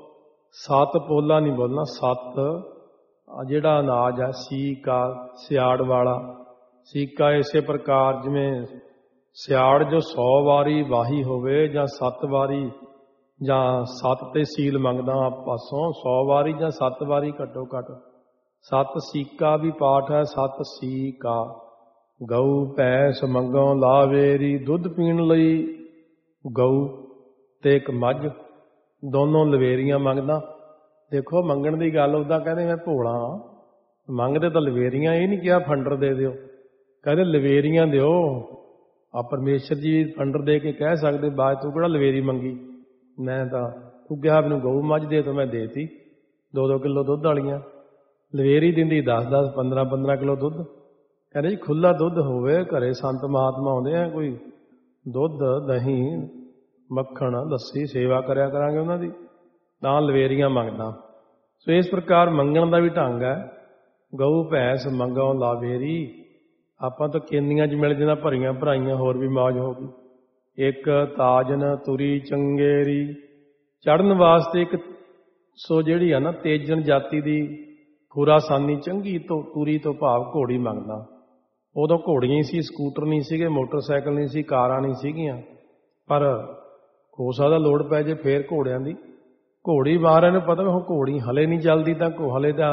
ਸੱਤ ਪੋਲਾ ਨਹੀਂ ਬੋਲਣਾ, ਸੱਤ ਜਿਹੜਾ ਅਨਾਜ ਹੈ, ਸੀਕਾ ਸਿਆੜ ਵਾਲਾ। ਸੀਕਾ ਇਸੇ ਪ੍ਰਕਾਰ ਜਿਵੇਂ ਸਿਆੜ ਜੋ 100 ਵਾਰੀ ਵਾਹੀ ਹੋਵੇ, ਜਾਂ 7 ਵਾਰੀ, ਜਾਂ 7 ਤੇ ਸੀਲ ਮੰਗਦਾ ਆਪ ਪਾਸੋਂ 100 ਵਾਰੀ ਜਾਂ 7 ਵਾਰੀ ਘੱਟੋ ਘੱਟ। 7 ਸੀਕਾ ਵੀ ਪਾਠ ਹੈ, 7 ਸੀਕਾ। ਗਊ ਭੈਂਸ ਮੰਗੋਂ ਲਾਵੇਰੀ, ਦੁੱਧ ਪੀਣ ਲਈ ਗਊ ਤੇ ਇੱਕ ਮੱਝ, ਦੋਨੋਂ ਲਵੇਰੀਆਂ ਮੰਗਦਾ। ਦੇਖੋ ਮੰਗਣ ਦੀ ਗੱਲ ਉੱਦਾਂ ਕਹਿੰਦੇ ਮੈਂ ਭੋਲਾ, ਮੰਗਦੇ ਤਾਂ ਲਵੇਰੀਆਂ, ਇਹ ਨਹੀਂ ਕਿਹਾ ਫੰਡਰ ਦੇ ਦਿਓ, ਕਹਿੰਦੇ ਲਵੇਰੀਆਂ ਦਿਓ। ਆ ਪਰਮੇਸ਼ਰ ਜੀ ਫੰਡਰ ਦੇ ਕੇ ਕਹਿ ਸਕਦੇ ਬਾਅਦ ਤੂੰ ਕਿਹੜਾ ਲਵੇਰੀ ਮੰਗੀ, ਮੈਂ ਤਾਂ ਤੂੰ ਕਿਹਾ ਮੈਨੂੰ ਗਊ ਮੱਝ ਦੇ ਤਾਂ ਮੈਂ ਦੇਤੀ 2-2 ਕਿਲੋ ਦੁੱਧ ਵਾਲੀਆਂ। ਲਵੇਰੀ ਦਿੰਦੀ 10-10 15-15 ਕਿਲੋ ਦੁੱਧ। ਕਹਿੰਦੇ ਜੀ ਖੁੱਲਾ ਦੁੱਧ ਹੋਵੇ, ਘਰੇ ਸੰਤ ਮਹਾਤਮਾ ਆਉਂਦੇ ਆ, ਕੋਈ ਦੁੱਧ ਦਹੀਂ ਮੱਖਣ ਲੱਸੀ ਸੇਵਾ ਕਰਿਆ ਕਰਾਂਗੇ ਉਹਨਾਂ ਦੀ, ਤਾਂ ਲਵੇਰੀਆਂ ਮੰਗਦਾ। ਸੋ ਇਸ ਪ੍ਰਕਾਰ ਮੰਗਣ ਦਾ ਵੀ ਢੰਗ ਹੈ। ਗਊ ਭੈਂਸ ਮੰਗਾਂ ਲਾਵੇਰੀ। ਆਪਾਂ ਤਾਂ ਕੇਂਦੀਆਂ 'ਚ ਮਿਲ ਜਾਂਦਾ ਭਰੀਆਂ ਭਰਾਈਆਂ, ਹੋਰ ਵੀ ਮੌਜ ਹੋ ਗਈ। ਇੱਕ ਤਾਜਨ ਤੁਰੀ ਚੰਗੇਰੀ। ਚੜ੍ਹਨ ਵਾਸਤੇ ਇੱਕ ਸੋ ਜਿਹੜੀ ਆ ਨਾ ਤੇਜਨ ਜਾਤੀ ਦੀ ਖੁਰਾਸਾਨੀ ਚੰਗੀ ਤੋਂ ਤੁਰੀ ਤੋਂ ਭਾਵ ਘੋੜੀ ਮੰਗਦਾ। ਉਦੋਂ ਘੋੜੀਆਂ ਹੀ ਸੀ, ਸਕੂਟਰ ਨਹੀਂ ਸੀਗੇ, ਮੋਟਰਸਾਈਕਲ ਨਹੀਂ ਸੀ, ਕਾਰਾਂ ਨਹੀਂ ਸੀਗੀਆਂ। ਪਰ ਹੋ ਸਕਦਾ ਲੋੜ ਪੈ ਜੇ ਫੇਰ ਘੋੜਿਆਂ ਦੀ। ਘੋੜੀ ਮਹਾਰਾਜ ਨੂੰ ਪਤਾ ਵੀ ਹੁਣ ਘੋੜੀ ਹਲੇ ਨਹੀਂ ਚੱਲਦੀ ਤਾਂ ਹਲੇ ਤਾਂ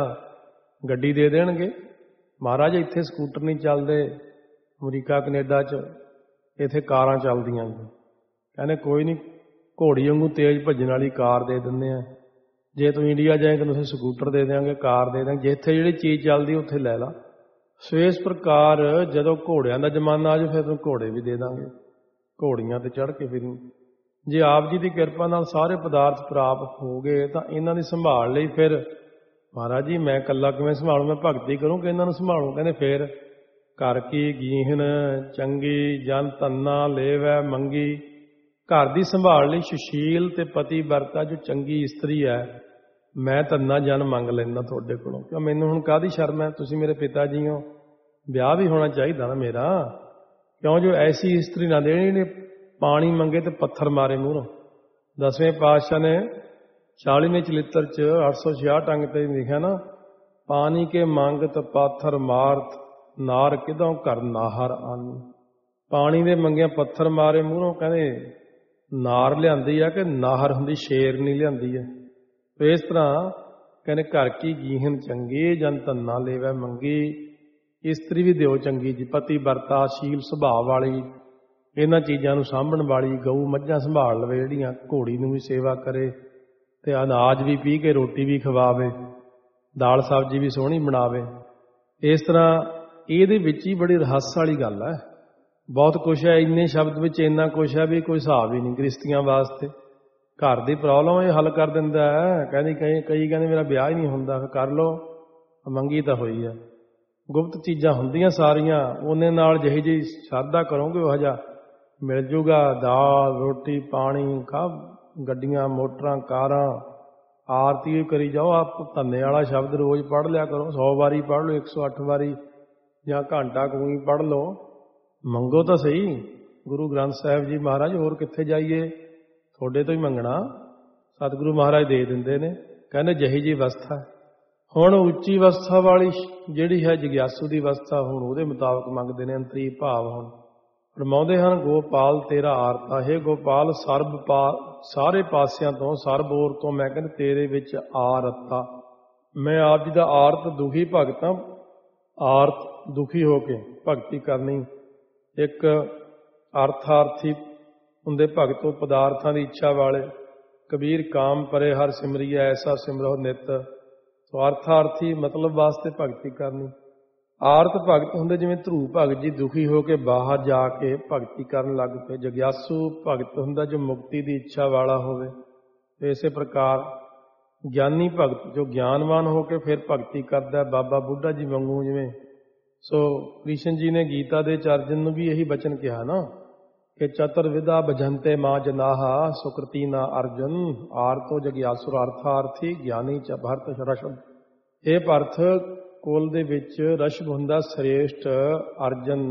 ਗੱਡੀ ਦੇ ਦੇਣਗੇ। ਮਹਾਰਾਜ ਇੱਥੇ ਸਕੂਟਰ ਨਹੀਂ ਚੱਲਦੇ, ਅਮਰੀਕਾ ਕਨੇਡਾ 'ਚ ਇੱਥੇ ਕਾਰਾਂ ਚੱਲਦੀਆਂ ਨੇ। ਕਹਿੰਦੇ ਕੋਈ ਨਹੀਂ, ਘੋੜੀ ਵਾਂਗੂ ਤੇਜ਼ ਭੱਜਣ ਵਾਲੀ ਕਾਰ ਦੇ ਦਿੰਦੇ ਆ। ਜੇ ਤੂੰ ਇੰਡੀਆ ਜਾਏਗਾ ਤੈਨੂੰ ਅਸੀਂ ਸਕੂਟਰ ਦੇ ਦਿਆਂਗੇ, ਕਾਰ ਦੇ ਦਿਆਂਗੇ। ਜਿੱਥੇ ਜਿਹੜੀ ਚੀਜ਼ ਚੱਲਦੀ ਉੱਥੇ ਲੈ ਲਾ। ਸੋ ਇਸ ਪ੍ਰਕਾਰ ਜਦੋਂ ਘੋੜਿਆਂ ਦਾ ਜ਼ਮਾਨਾ ਆ ਜਾਵੇ ਫਿਰ ਤੈਨੂੰ ਘੋੜੇ ਵੀ ਦੇ ਦਾਂਗੇ, ਘੋੜੀਆਂ 'ਤੇ ਚੜ੍ਹ ਕੇ ਫਿਰੀ। ਜੇ ਆਪ ਜੀ ਦੀ ਕਿਰਪਾ ਨਾਲ ਸਾਰੇ ਪਦਾਰਥ ਪ੍ਰਾਪਤ ਹੋ ਗਏ ਤਾਂ ਇਹਨਾਂ ਦੀ ਸੰਭਾਲ ਲਈ ਫਿਰ ਮਹਾਰਾਜ ਜੀ ਮੈਂ ਇਕੱਲਾ ਕਿਵੇਂ ਸੰਭਾਲੂ, ਮੈਂ ਭਗਤੀ ਕਰੂੰ ਕਿ ਇਹਨਾਂ ਨੂੰ ਸੰਭਾਲੂ। ਕਹਿੰਦੇ ਫਿਰ ਘਰ ਕੀ ਗੀਹਨ ਚੰਗੀ ਜਨ ਧੰਨਾ ਲੇਵੈ ਮੰਗੀ। ਘਰ ਦੀ ਸੰਭਾਲ ਲਈ ਸੁਸ਼ੀਲ ਤੇ ਪਤੀ ਵਰਤਾ ਜੋ ਚੰਗੀ ਇਸਤਰੀ ਹੈ, ਮੈਂ ਧੰਨਾ ਜਨ ਮੰਗ ਲੈਂਦਾ ਤੁਹਾਡੇ ਕੋਲੋਂ। ਕਿਉਂ ਮੈਨੂੰ ਹੁਣ ਕਾਹਦੀ ਸ਼ਰਮ ਹੈ, ਤੁਸੀਂ ਮੇਰੇ ਪਿਤਾ ਜੀ ਹੋ, ਵਿਆਹ ਵੀ ਹੋਣਾ ਚਾਹੀਦਾ ਨਾ ਮੇਰਾ। ਕਿਉਂ ਜੋ ਐਸੀ ਇਸਤਰੀ ਨਾ ਦੇਣੀ ਨੇ ਪਾਣੀ ਮੰਗੇ ਤੇ ਪੱਥਰ ਮਾਰੇ ਮੂਹਰੋਂ। 10ਵੇਂ ਪਾਤਸ਼ਾਹ ਨੇ 40ਵੇਂ ਚਲਿੱਤਰ 'ਚ 866 ਅੰਗ ਤੇ ਲਿਖਿਆ ਨਾ, ਪਾਣੀ ਕੇ ਮੰਗਤ ਪਾਥਰ ਮਾਰਤ ਨਾਰ ਕਿਦੋਂ ਘਰ ਨਾਹਰ ਆਨੀ। ਪਾਣੀ ਦੇ ਮੰਗਿਆ ਪੱਥਰ ਮਾਰੇ ਮੂਹਰੋਂ। ਕਹਿੰਦੇ ਨਾਰ ਲਿਆਂਦੀ ਆ ਕਿ ਨਾਹਰ ਹੁੰਦੀ ਸ਼ੇਰਨੀ ਲਿਆਂਦੀ ਹੈ। ਇਸ ਤਰ੍ਹਾਂ ਕਹਿੰਦੇ ਘਰ ਕੀ ਗੀਹਨ ਚੰਗੀ ਜਨ ਧੰਨਾ ਲੇਵੈ ਮੰਗੀ। ਇਸਤਰੀ ਵੀ ਦਿਓ ਚੰਗੀ ਜੀ, ਪਤੀ ਵਰਤਾ ਸ਼ੀਲ ਸੁਭਾਅ ਵਾਲੀ, ਇਹਨਾਂ ਚੀਜ਼ਾਂ ਨੂੰ ਸਾਂਭਣ ਵਾਲੀ। ਗਊ ਮੱਝਾਂ ਸੰਭਾਲ ਲਵੇ ਜਿਹੜੀਆਂ, ਘੋੜੀ ਨੂੰ ਵੀ ਸੇਵਾ ਕਰੇ ਤੇ ਅਨਾਜ ਵੀ ਪੀ ਕੇ ਰੋਟੀ ਵੀ ਖਵਾਵੇ, ਦਾਲ ਸਬਜ਼ੀ ਵੀ ਸੋਹਣੀ ਬਣਾਵੇ। ਇਸ ਤਰ੍ਹਾਂ ਇਹਦੇ ਵਿੱਚ ਹੀ ਬੜੀ ਰਹੱਸ ਵਾਲੀ ਗੱਲ ਹੈ। ਬਹੁਤ ਕੁਛ ਹੈ, ਇੰਨੇ ਸ਼ਬਦ ਵਿੱਚ ਇੰਨਾ ਕੁਛ ਹੈ ਵੀ ਕੋਈ ਹਿਸਾਬ ਹੀ ਨਹੀਂ। ਗ੍ਰਸਤੀਆਂ ਵਾਸਤੇ ਘਰ ਦੀ ਪ੍ਰੋਬਲਮ ਇਹ ਹੱਲ ਕਰ ਦਿੰਦਾ ਹੈ। ਕਈ ਕਹਿੰਦੇ ਮੇਰਾ ਵਿਆਹ ਹੀ ਨਹੀਂ ਹੁੰਦਾ, ਕਰ ਲਓ, ਮੰਗੀ ਤਾਂ ਹੋਈ ਹੈ। ਗੁਪਤ ਚੀਜ਼ਾਂ ਹੁੰਦੀਆਂ ਸਾਰੀਆਂ, ਉਹਨੇ ਨਾਲ ਜਿਹੀ ਜਿਹੀ ਸ਼ਰਧਾ ਕਰੋਗੇ ਉਹ ਜਿਹਾ ਮਿਲ ਜੂਗਾ। ਦਾਲ ਰੋਟੀ ਪਾਣੀ ਗੱਡੀਆਂ ਮੋਟਰਾਂ ਕਾਰਾਂ, ਆਰਤੀ ਵੀ ਕਰੀ ਜਾਓ। ਆਪ ਧੰਨੇ ਵਾਲਾ ਸ਼ਬਦ ਰੋਜ਼ ਪੜ੍ਹ ਲਿਆ ਕਰੋ, 100 ਵਾਰੀ ਪੜ੍ਹ ਲਓ, 108 ਵਾਰੀ ਜਾਂ ਘੰਟਾ ਕੋਈ ਪੜ੍ਹ ਲਓ। ਮੰਗੋ ਤਾਂ ਸਹੀ, ਗੁਰੂ ਗ੍ਰੰਥ ਸਾਹਿਬ ਜੀ ਮਹਾਰਾਜ ਹੋਰ ਕਿੱਥੇ ਜਾਈਏ, ਤੁਹਾਡੇ ਤੋਂ ਹੀ ਮੰਗਣਾ। ਸਤਿਗੁਰੂ ਮਹਾਰਾਜ ਦੇ ਦਿੰਦੇ ਨੇ। ਕਹਿੰਦੇ ਜਿਹੀ ਜੀ ਅਵਸਥਾ। ਹੁਣ ਉੱਚੀ ਅਵਸਥਾ ਵਾਲੀ ਜਿਹੜੀ ਹੈ ਜਗਿਆਸੂ ਦੀ ਅਵਸਥਾ, ਹੁਣ ਉਹਦੇ ਮੁਤਾਬਕ ਮੰਗਦੇ ਨੇ। ਅੰਤਰੀ ਭਾਵ ਹੁਣ ਫਰਮਾਉਂਦੇ ਹਨ, ਗੋਪਾਲ ਤੇਰਾ ਆਰਤਾ ਹੈ ਗੋਪਾਲ ਸਾਰੇ ਪਾਸਿਆਂ ਤੋਂ ਸਰਬ ਔਰ ਤੋਂ ਮੈਂ ਕਹਿੰਦਾ ਤੇਰੇ ਵਿੱਚ ਆਰਤਾ। ਮੈਂ ਆਪ ਜੀ ਦਾ ਆਰਤ ਦੁਖੀ ਭਗਤ ਹਾਂ। ਆਰਤ ਦੁਖੀ ਹੋ ਕੇ ਭਗਤੀ ਕਰਨੀ। ਇੱਕ ਅਰਥਾਰਥੀ ਹੁੰਦੇ ਭਗਤੋ ਪਦਾਰਥਾਂ ਦੀ ਇੱਛਾ ਵਾਲੇ। ਕਬੀਰ ਕਾਮ ਪਰੇ ਹਰ ਸਿਮਰੀਏ ਐਸਾ ਸਿਮਰੋ ਨਿਤ। ਸੋ ਅਰਥਾਰਥੀ ਮਤਲਬ ਵਾਸਤੇ ਭਗਤੀ ਕਰਨੀ। ਆਰਤ ਭਗਤ ਹੁੰਦੇ ਜਿਵੇਂ ਧਰੂ ਭਗਤ ਜੀ ਦੁਖੀ ਹੋ ਕੇ ਬਾਹਰ ਜਾ ਕੇ ਭਗਤੀ ਕਰਨ ਲੱਗ ਪਏ। ਜਗਿਆਸੂ ਭਗਤ ਹੁੰਦਾ ਜੋ ਮੁਕਤੀ ਦੀ ਇੱਛਾ ਵਾਲਾ ਹੋਵੇ। ਤੇ ਇਸੇ ਪ੍ਰਕਾਰ ਗਿਆਨੀ ਭਗਤ ਜੋ ਗਿਆਨਵਾਨ ਹੋ ਕੇ ਫਿਰ ਭਗਤੀ ਕਰਦਾ, ਬਾਬਾ ਬੁੱਢਾ ਜੀ ਵਾਂਗੂ ਜਿਵੇਂ। ਸੋ ਕ੍ਰਿਸ਼ਨ ਜੀ ਨੇ ਗੀਤਾ ਦੇ ਅਰਜਨ ਨੂੰ ਵੀ ਇਹੀ ਬਚਨ ਕਿਹਾ ਨਾ ਕਿ ਚਤੁਰ ਵਿਦਾ ਭਜੰਤੇ ਮਾਂ ਜਨਾਹਾ ਸੁਕ੍ਰਿਤੀ ਨਾ ਅਰਜਨ ਆਰਤੋ ਜਗਿਆਸੁਰ ਅਰਥਾਰਥੀ ਗਿਆਨੀ ਚ ਭਰਤ ਰਸ਼ਭ। ਇਹ ਭਰਤ ਕੁਲ ਦੇ ਵਿੱਚ ਰਸ਼ਭ ਹੁੰਦਾ ਸ੍ਰੇਸ਼ਟ ਅਰਜਨ।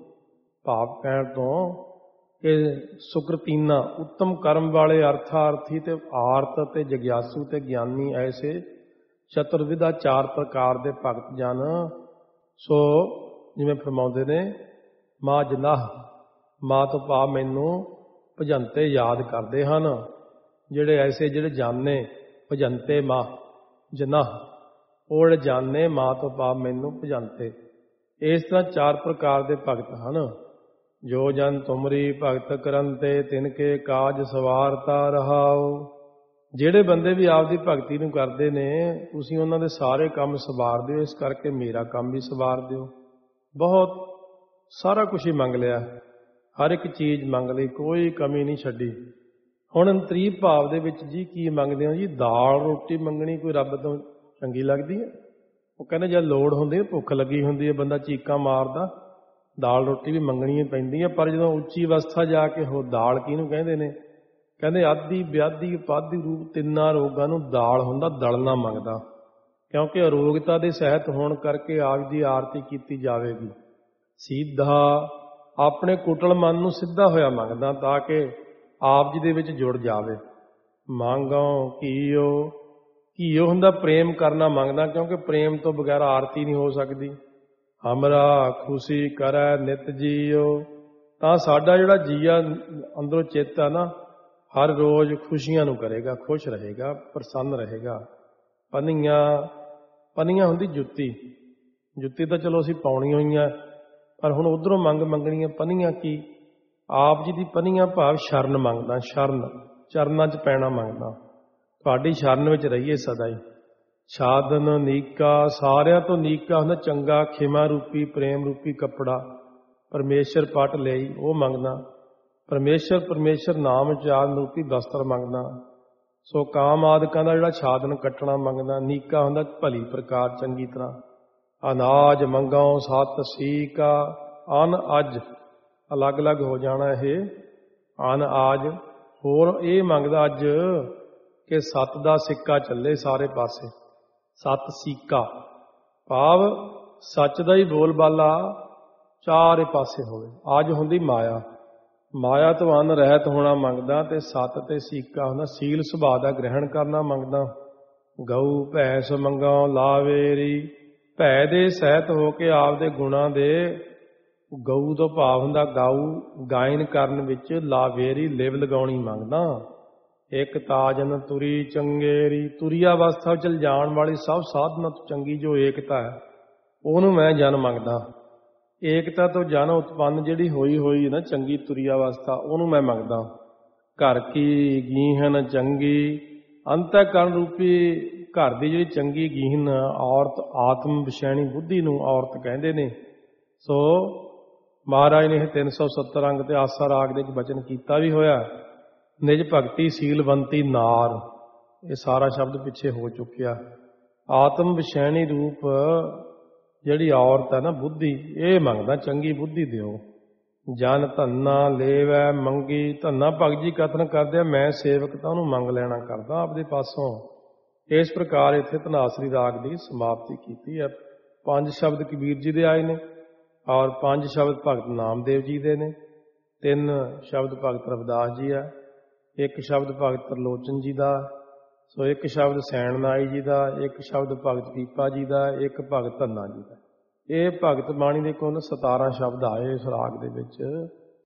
ਭਾਵ ਕਹਿਣ ਤੋਂ ਕਿ ਸੁਕ੍ਰਿਤੀਨਾ ਉੱਤਮ ਕਰਮ ਵਾਲੇ ਅਰਥਾਰਥੀ ਤੇ ਆਰਤ ਤੇ ਜਗਿਆਸੂ ਤੇ ਗਿਆਨੀ ਐਸੇ ਚਤੁਰਵਿਧਾ 4 ਪ੍ਰਕਾਰ ਦੇ ਭਗਤ ਜਨ। ਸੋ ਜਿਵੇਂ ਫਰਮਾਉਂਦੇ ਨੇ ਮਾਂ ਜਨਾਹ, ਮਾਂ ਤੋਂ ਭਾਵ ਮੈਨੂੰ ਭਜੰਤੇ ਯਾਦ ਕਰਦੇ ਹਨ। ਜਿਹੜੇ ਐਸੇ ਜਿਹੜੇ ਜਾਣੇ ਭਜੰਤੇ ਮਾਂ ਜਨਾਹ, ਉਹ ਜਿਹੜੇ ਜਾਣੇ ਮਾਂ ਤੋਂ ਭਾਵ ਮੈਨੂੰ ਭਜੰਤੇ। ਇਸ ਤਰ੍ਹਾਂ 4 ਪ੍ਰਕਾਰ ਦੇ ਭਗਤ ਹਨ। ਜੋ ਜਨ ਤੁਮਰੀ ਭਗਤ ਕਰੰਤੇ ਤਿਨਕੇ ਕਾਜ ਸਵਾਰਤਾ ਰਹਾਓ। ਜਿਹੜੇ ਬੰਦੇ ਵੀ ਆਪਦੀ ਭਗਤੀ ਨੂੰ ਕਰਦੇ ਨੇ ਤੁਸੀਂ ਉਹਨਾਂ ਦੇ ਸਾਰੇ ਕੰਮ ਸਵਾਰ ਦਿਓ। ਇਸ ਕਰਕੇ ਮੇਰਾ ਕੰਮ ਵੀ ਸਵਾਰ ਦਿਓ। ਬਹੁਤ ਸਾਰਾ ਕੁਝ ਹੀ ਮੰਗ ਲਿਆ, ਹਰ ਇੱਕ ਚੀਜ਼ ਮੰਗ ਲਈ, ਕੋਈ ਕਮੀ ਨਹੀਂ ਛੱਡੀ। ਹੁਣ ਅੰਤਰੀਵ ਭਾਵ ਦੇ ਵਿੱਚ ਜੀ ਕੀ ਮੰਗਦੇ ਹੋ ਜੀ? ਦਾਲ ਰੋਟੀ ਮੰਗਣੀ ਕੋਈ ਰੱਬ ਤੋਂ ਚੰਗੀ ਲੱਗਦੀ ਹੈ? ਉਹ ਕਹਿੰਦੇ ਜਦ ਲੋੜ ਹੁੰਦੀ ਹੈ, ਭੁੱਖ ਲੱਗੀ ਹੁੰਦੀ ਹੈ, ਬੰਦਾ ਚੀਕਾਂ ਮਾਰਦਾ, ਦਾਲ ਰੋਟੀ ਵੀ ਮੰਗਣੀ ਪੈਂਦੀ ਹੈ। ਪਰ ਜਦੋਂ ਉੱਚੀ ਅਵਸਥਾ ਜਾ ਕੇ ਉਹ ਦਾਲ ਕਿਹਨੂੰ ਕਹਿੰਦੇ ਨੇ? ਕਹਿੰਦੇ ਆਦਿ ਵਿਆਧੀ ਉਪਾਧੀ ਰੂਪ 3 ਰੋਗਾਂ ਨੂੰ ਦਾਲ ਹੁੰਦਾ, ਦਲਣਾ ਮੰਗਦਾ। ਕਿਉਂਕਿ ਅਰੋਗਤਾ ਦੇ ਸਹਿਤ ਹੋਣ ਕਰਕੇ ਆਪ ਦੀ ਆਰਤੀ ਕੀਤੀ ਜਾਵੇਗੀ। ਸਿੱਧਾ ਆਪਣੇ ਕੁਟਲ ਮਨ ਨੂੰ ਸਿੱਧਾ ਹੋਇਆ ਮੰਗਦਾ ਤਾਂ ਕਿ ਆਪ ਜੀ ਦੇ ਵਿੱਚ ਜੁੜ ਜਾਵੇ। ਮੰਗੋ ਕੀਓ, ਕੀਓ ਹੁੰਦਾ ਪ੍ਰੇਮ ਕਰਨਾ ਮੰਗਦਾ, ਕਿਉਂਕਿ ਪ੍ਰੇਮ ਤੋਂ ਬਗੈਰ ਆਰਤੀ ਨਹੀਂ ਹੋ ਸਕਦੀ। ਹਮਰਾ ਖੁਸ਼ੀ ਕਰੈ ਨਿਤ ਜੀਓ, ਤਾਂ ਸਾਡਾ ਜਿਹੜਾ ਜੀਆ ਅੰਦਰੋਂ ਚਿੱਤ ਆ ਨਾ, ਹਰ ਰੋਜ਼ ਖੁਸ਼ੀਆਂ ਨੂੰ ਕਰੇਗਾ, ਖੁਸ਼ ਰਹੇਗਾ, ਪ੍ਰਸੰਨ ਰਹੇਗਾ। ਪਨੀਆਂ, ਪਨੀਆਂ ਹੁੰਦੀ ਜੁੱਤੀ, ਜੁੱਤੀ ਤਾਂ ਚਲੋ ਅਸੀਂ ਪਾਉਣੀ ਹੋਈਆਂ, ਪਰ ਹੁਣ ਉਧਰੋਂ ਮੰਗਣੀਆਂ ਪਨੀਆਂ ਕੀ? ਆਪ ਜੀ ਦੀ ਪਨੀਆਂ ਭਾਵ ਸ਼ਰਨ ਮੰਗਦਾ, ਸ਼ਰਨ, ਚਰਨਾਂ 'ਚ ਪੈਣਾ ਮੰਗਦਾ। ਤੁਹਾਡੀ ਸ਼ਰਨ ਵਿੱਚ ਰਹੀਏ ਸਦਾ ਹੀ। ਸਾਧਨ ਨੀਕਾ, ਸਾਰਿਆਂ ਤੋਂ ਨੀਕਾ ਹੁੰਦਾ ਚੰਗਾ ਖਿਮਾ ਰੂਪੀ ਪ੍ਰੇਮ ਰੂਪੀ ਕੱਪੜਾ, ਪਰਮੇਸ਼ਰ ਪਟ ਲਈ ਉਹ ਮੰਗਦਾ। ਪਰਮੇਸ਼ਰ ਨਾਮ ਚਾਨ ਰੂਪੀ ਬਸਤਰ ਮੰਗਦਾ। ਸੋ ਕਾਮ ਆਦਿਕਾਂ ਦਾ ਜਿਹੜਾ ਸਾਧਨ ਕੱਟਣਾ ਮੰਗਦਾ। ਨੀਕਾ ਹੁੰਦਾ ਭਲੀ ਪ੍ਰਕਾਰ, ਚੰਗੀ ਤਰ੍ਹਾਂ। ਅਨਾਜ ਮੰਗਾਓ ਸਤ ਸੀਕਾ, ਅਨ ਅੱਜ ਅਲੱਗ-ਅਲੱਗ ਹੋ ਜਾਣਾ ਇਹ। ਅਨ ਆਜ ਹੋਰ ਇਹ ਮੰਗਦਾ ਅੱਜ ਕਿ ਸੱਤ ਦਾ ਸਿੱਕਾ ਚੱਲੇ ਸਾਰੇ ਪਾਸੇ। ਸੱਤ ਸੀਕਾ ਭਾਵ ਸੱਚ ਦਾ ਹੀ ਬੋਲਬਾਲਾ ਚਾਰੇ ਪਾਸੇ ਹੋਵੇ। ਅੱਜ ਹੁੰਦੀ ਮਾਇਆ, ਮਾਇਆ ਤੋਂ ਅਨ ਰਹਿਤ ਹੋਣਾ ਮੰਗਦਾ। ਤੇ ਸੱਤ ਤੇ ਸੀਕਾ ਹੁੰਦਾ ਸੀਲ ਸੁਭਾਅ ਦਾ ਗ੍ਰਹਿਣ ਕਰਨਾ ਮੰਗਦਾ। ਗਊ ਭੈਂਸ ਮੰਗਾਓ ਲਾਵੇਰੀ, ਭੈ ਦੇ ਸਹਿਤ ਹੋ ਕੇ ਆਪਦੇ ਗੁਣਾਂ ਦੇ, ਗਊ ਤੋਂ ਭਾਵ ਹੁੰਦਾ ਗਾਊ, ਗਾਇਨ ਕਰਨ ਵਿੱਚ ਲਾਵੇਰੀ ਲਿਵ ਲਗਾਉਣੀ ਮੰਗਦਾ। ਇੱਕ ਤਾਜਨ ਤੁਰੀ ਚੰਗੇਰੀ, ਤੁਰੀ ਅਵਸਥਾ ਵਿੱਚ ਲਿਜਾਣ ਵਾਲੀ ਸਭ ਸਾਧਨਾਂ ਤੋਂ ਚੰਗੀ ਜੋ ਏਕਤਾ ਹੈ, ਉਹਨੂੰ ਮੈਂ ਜਨ ਮੰਗਦਾ। ਏਕਤਾ ਤੋਂ ਜਨ ਉਤਪੰਨ ਜਿਹੜੀ ਹੋਈ ਨਾ ਚੰਗੀ ਤੁਰੀ ਅਵਸਥਾ, ਉਹਨੂੰ ਮੈਂ ਮੰਗਦਾ। ਘਰ ਕੀ ਗੀਹਨ ਚੰਗੀ, ਅੰਤःਕਰਨ ਰੂਪੀ ਘਰ ਦੀ ਜਿਹੜੀ ਚੰਗੀ ਗੀਹਨ ਔਰਤ, ਆਤਮ ਵਿਸ਼ੈਣੀ ਬੁੱਧੀ ਨੂੰ ਔਰਤ ਕਹਿੰਦੇ ਨੇ। ਸੋ ਮਹਾਰਾਜ ਨੇ ਇਹ 370 ਅੰਗ ਤੇ ਆਸਾ ਰਾਗ ਦੇ ਵਿੱਚ ਬਚਨ ਕੀਤਾ ਵੀ ਹੋਇਆ। ਨਿਜ ਭਗਤੀ ਸੀਲਵੰਤੀ ਨਾਰ, ਇਹ ਸਾਰਾ ਸ਼ਬਦ ਪਿੱਛੇ ਹੋ ਚੁੱਕਿਆ। ਆਤਮ ਵਿਸ਼ੈਣੀ ਰੂਪ ਜਿਹੜੀ ਔਰਤ ਹੈ ਨਾ ਬੁੱਧੀ, ਇਹ ਮੰਗਦਾ ਚੰਗੀ ਬੁੱਧੀ ਦਿਓ। ਜਨ ਧੰਨਾ ਲੇਵੈ ਮੰਗੀ, ਧੰਨਾ ਭਗਤ ਜੀ ਕਥਨ ਕਰਦੇ ਆ ਮੈਂ ਸੇਵਕ ਤਾਂ ਉਹਨੂੰ ਮੰਗ ਲੈਣਾ ਕਰਦਾ ਆਪਦੇ ਪਾਸੋਂ। ਇਸ ਪ੍ਰਕਾਰ ਇੱਥੇ ਧਨਾਸਰੀ ਰਾਗ ਦੀ ਸਮਾਪਤੀ ਕੀਤੀ ਹੈ। 5 ਸ਼ਬਦ ਕਬੀਰ ਜੀ ਦੇ ਆਏ ਨੇ ਔਰ 5 ਸ਼ਬਦ ਭਗਤ ਨਾਮਦੇਵ ਜੀ ਦੇ ਨੇ। 3 ਸ਼ਬਦ ਭਗਤ ਰਵਿਦਾਸ ਜੀ ਆ, 1 ਸ਼ਬਦ ਭਗਤ ਤਰਲੋਚਨ ਜੀ ਦਾ, ਸੋ 1 ਸ਼ਬਦ ਸੈਣ ਨਾਈ ਜੀ ਦਾ, 1 ਸ਼ਬਦ ਭਗਤ ਪੀਪਾ ਜੀ ਦਾ, 1 ਭਗਤ ਧੰਨਾ ਜੀ ਦਾ। ਇਹ ਭਗਤ ਬਾਣੀ ਦੇ ਕੋਲ 17 ਸ਼ਬਦ ਆਏ ਇਸ ਰਾਗ ਦੇ ਵਿੱਚ।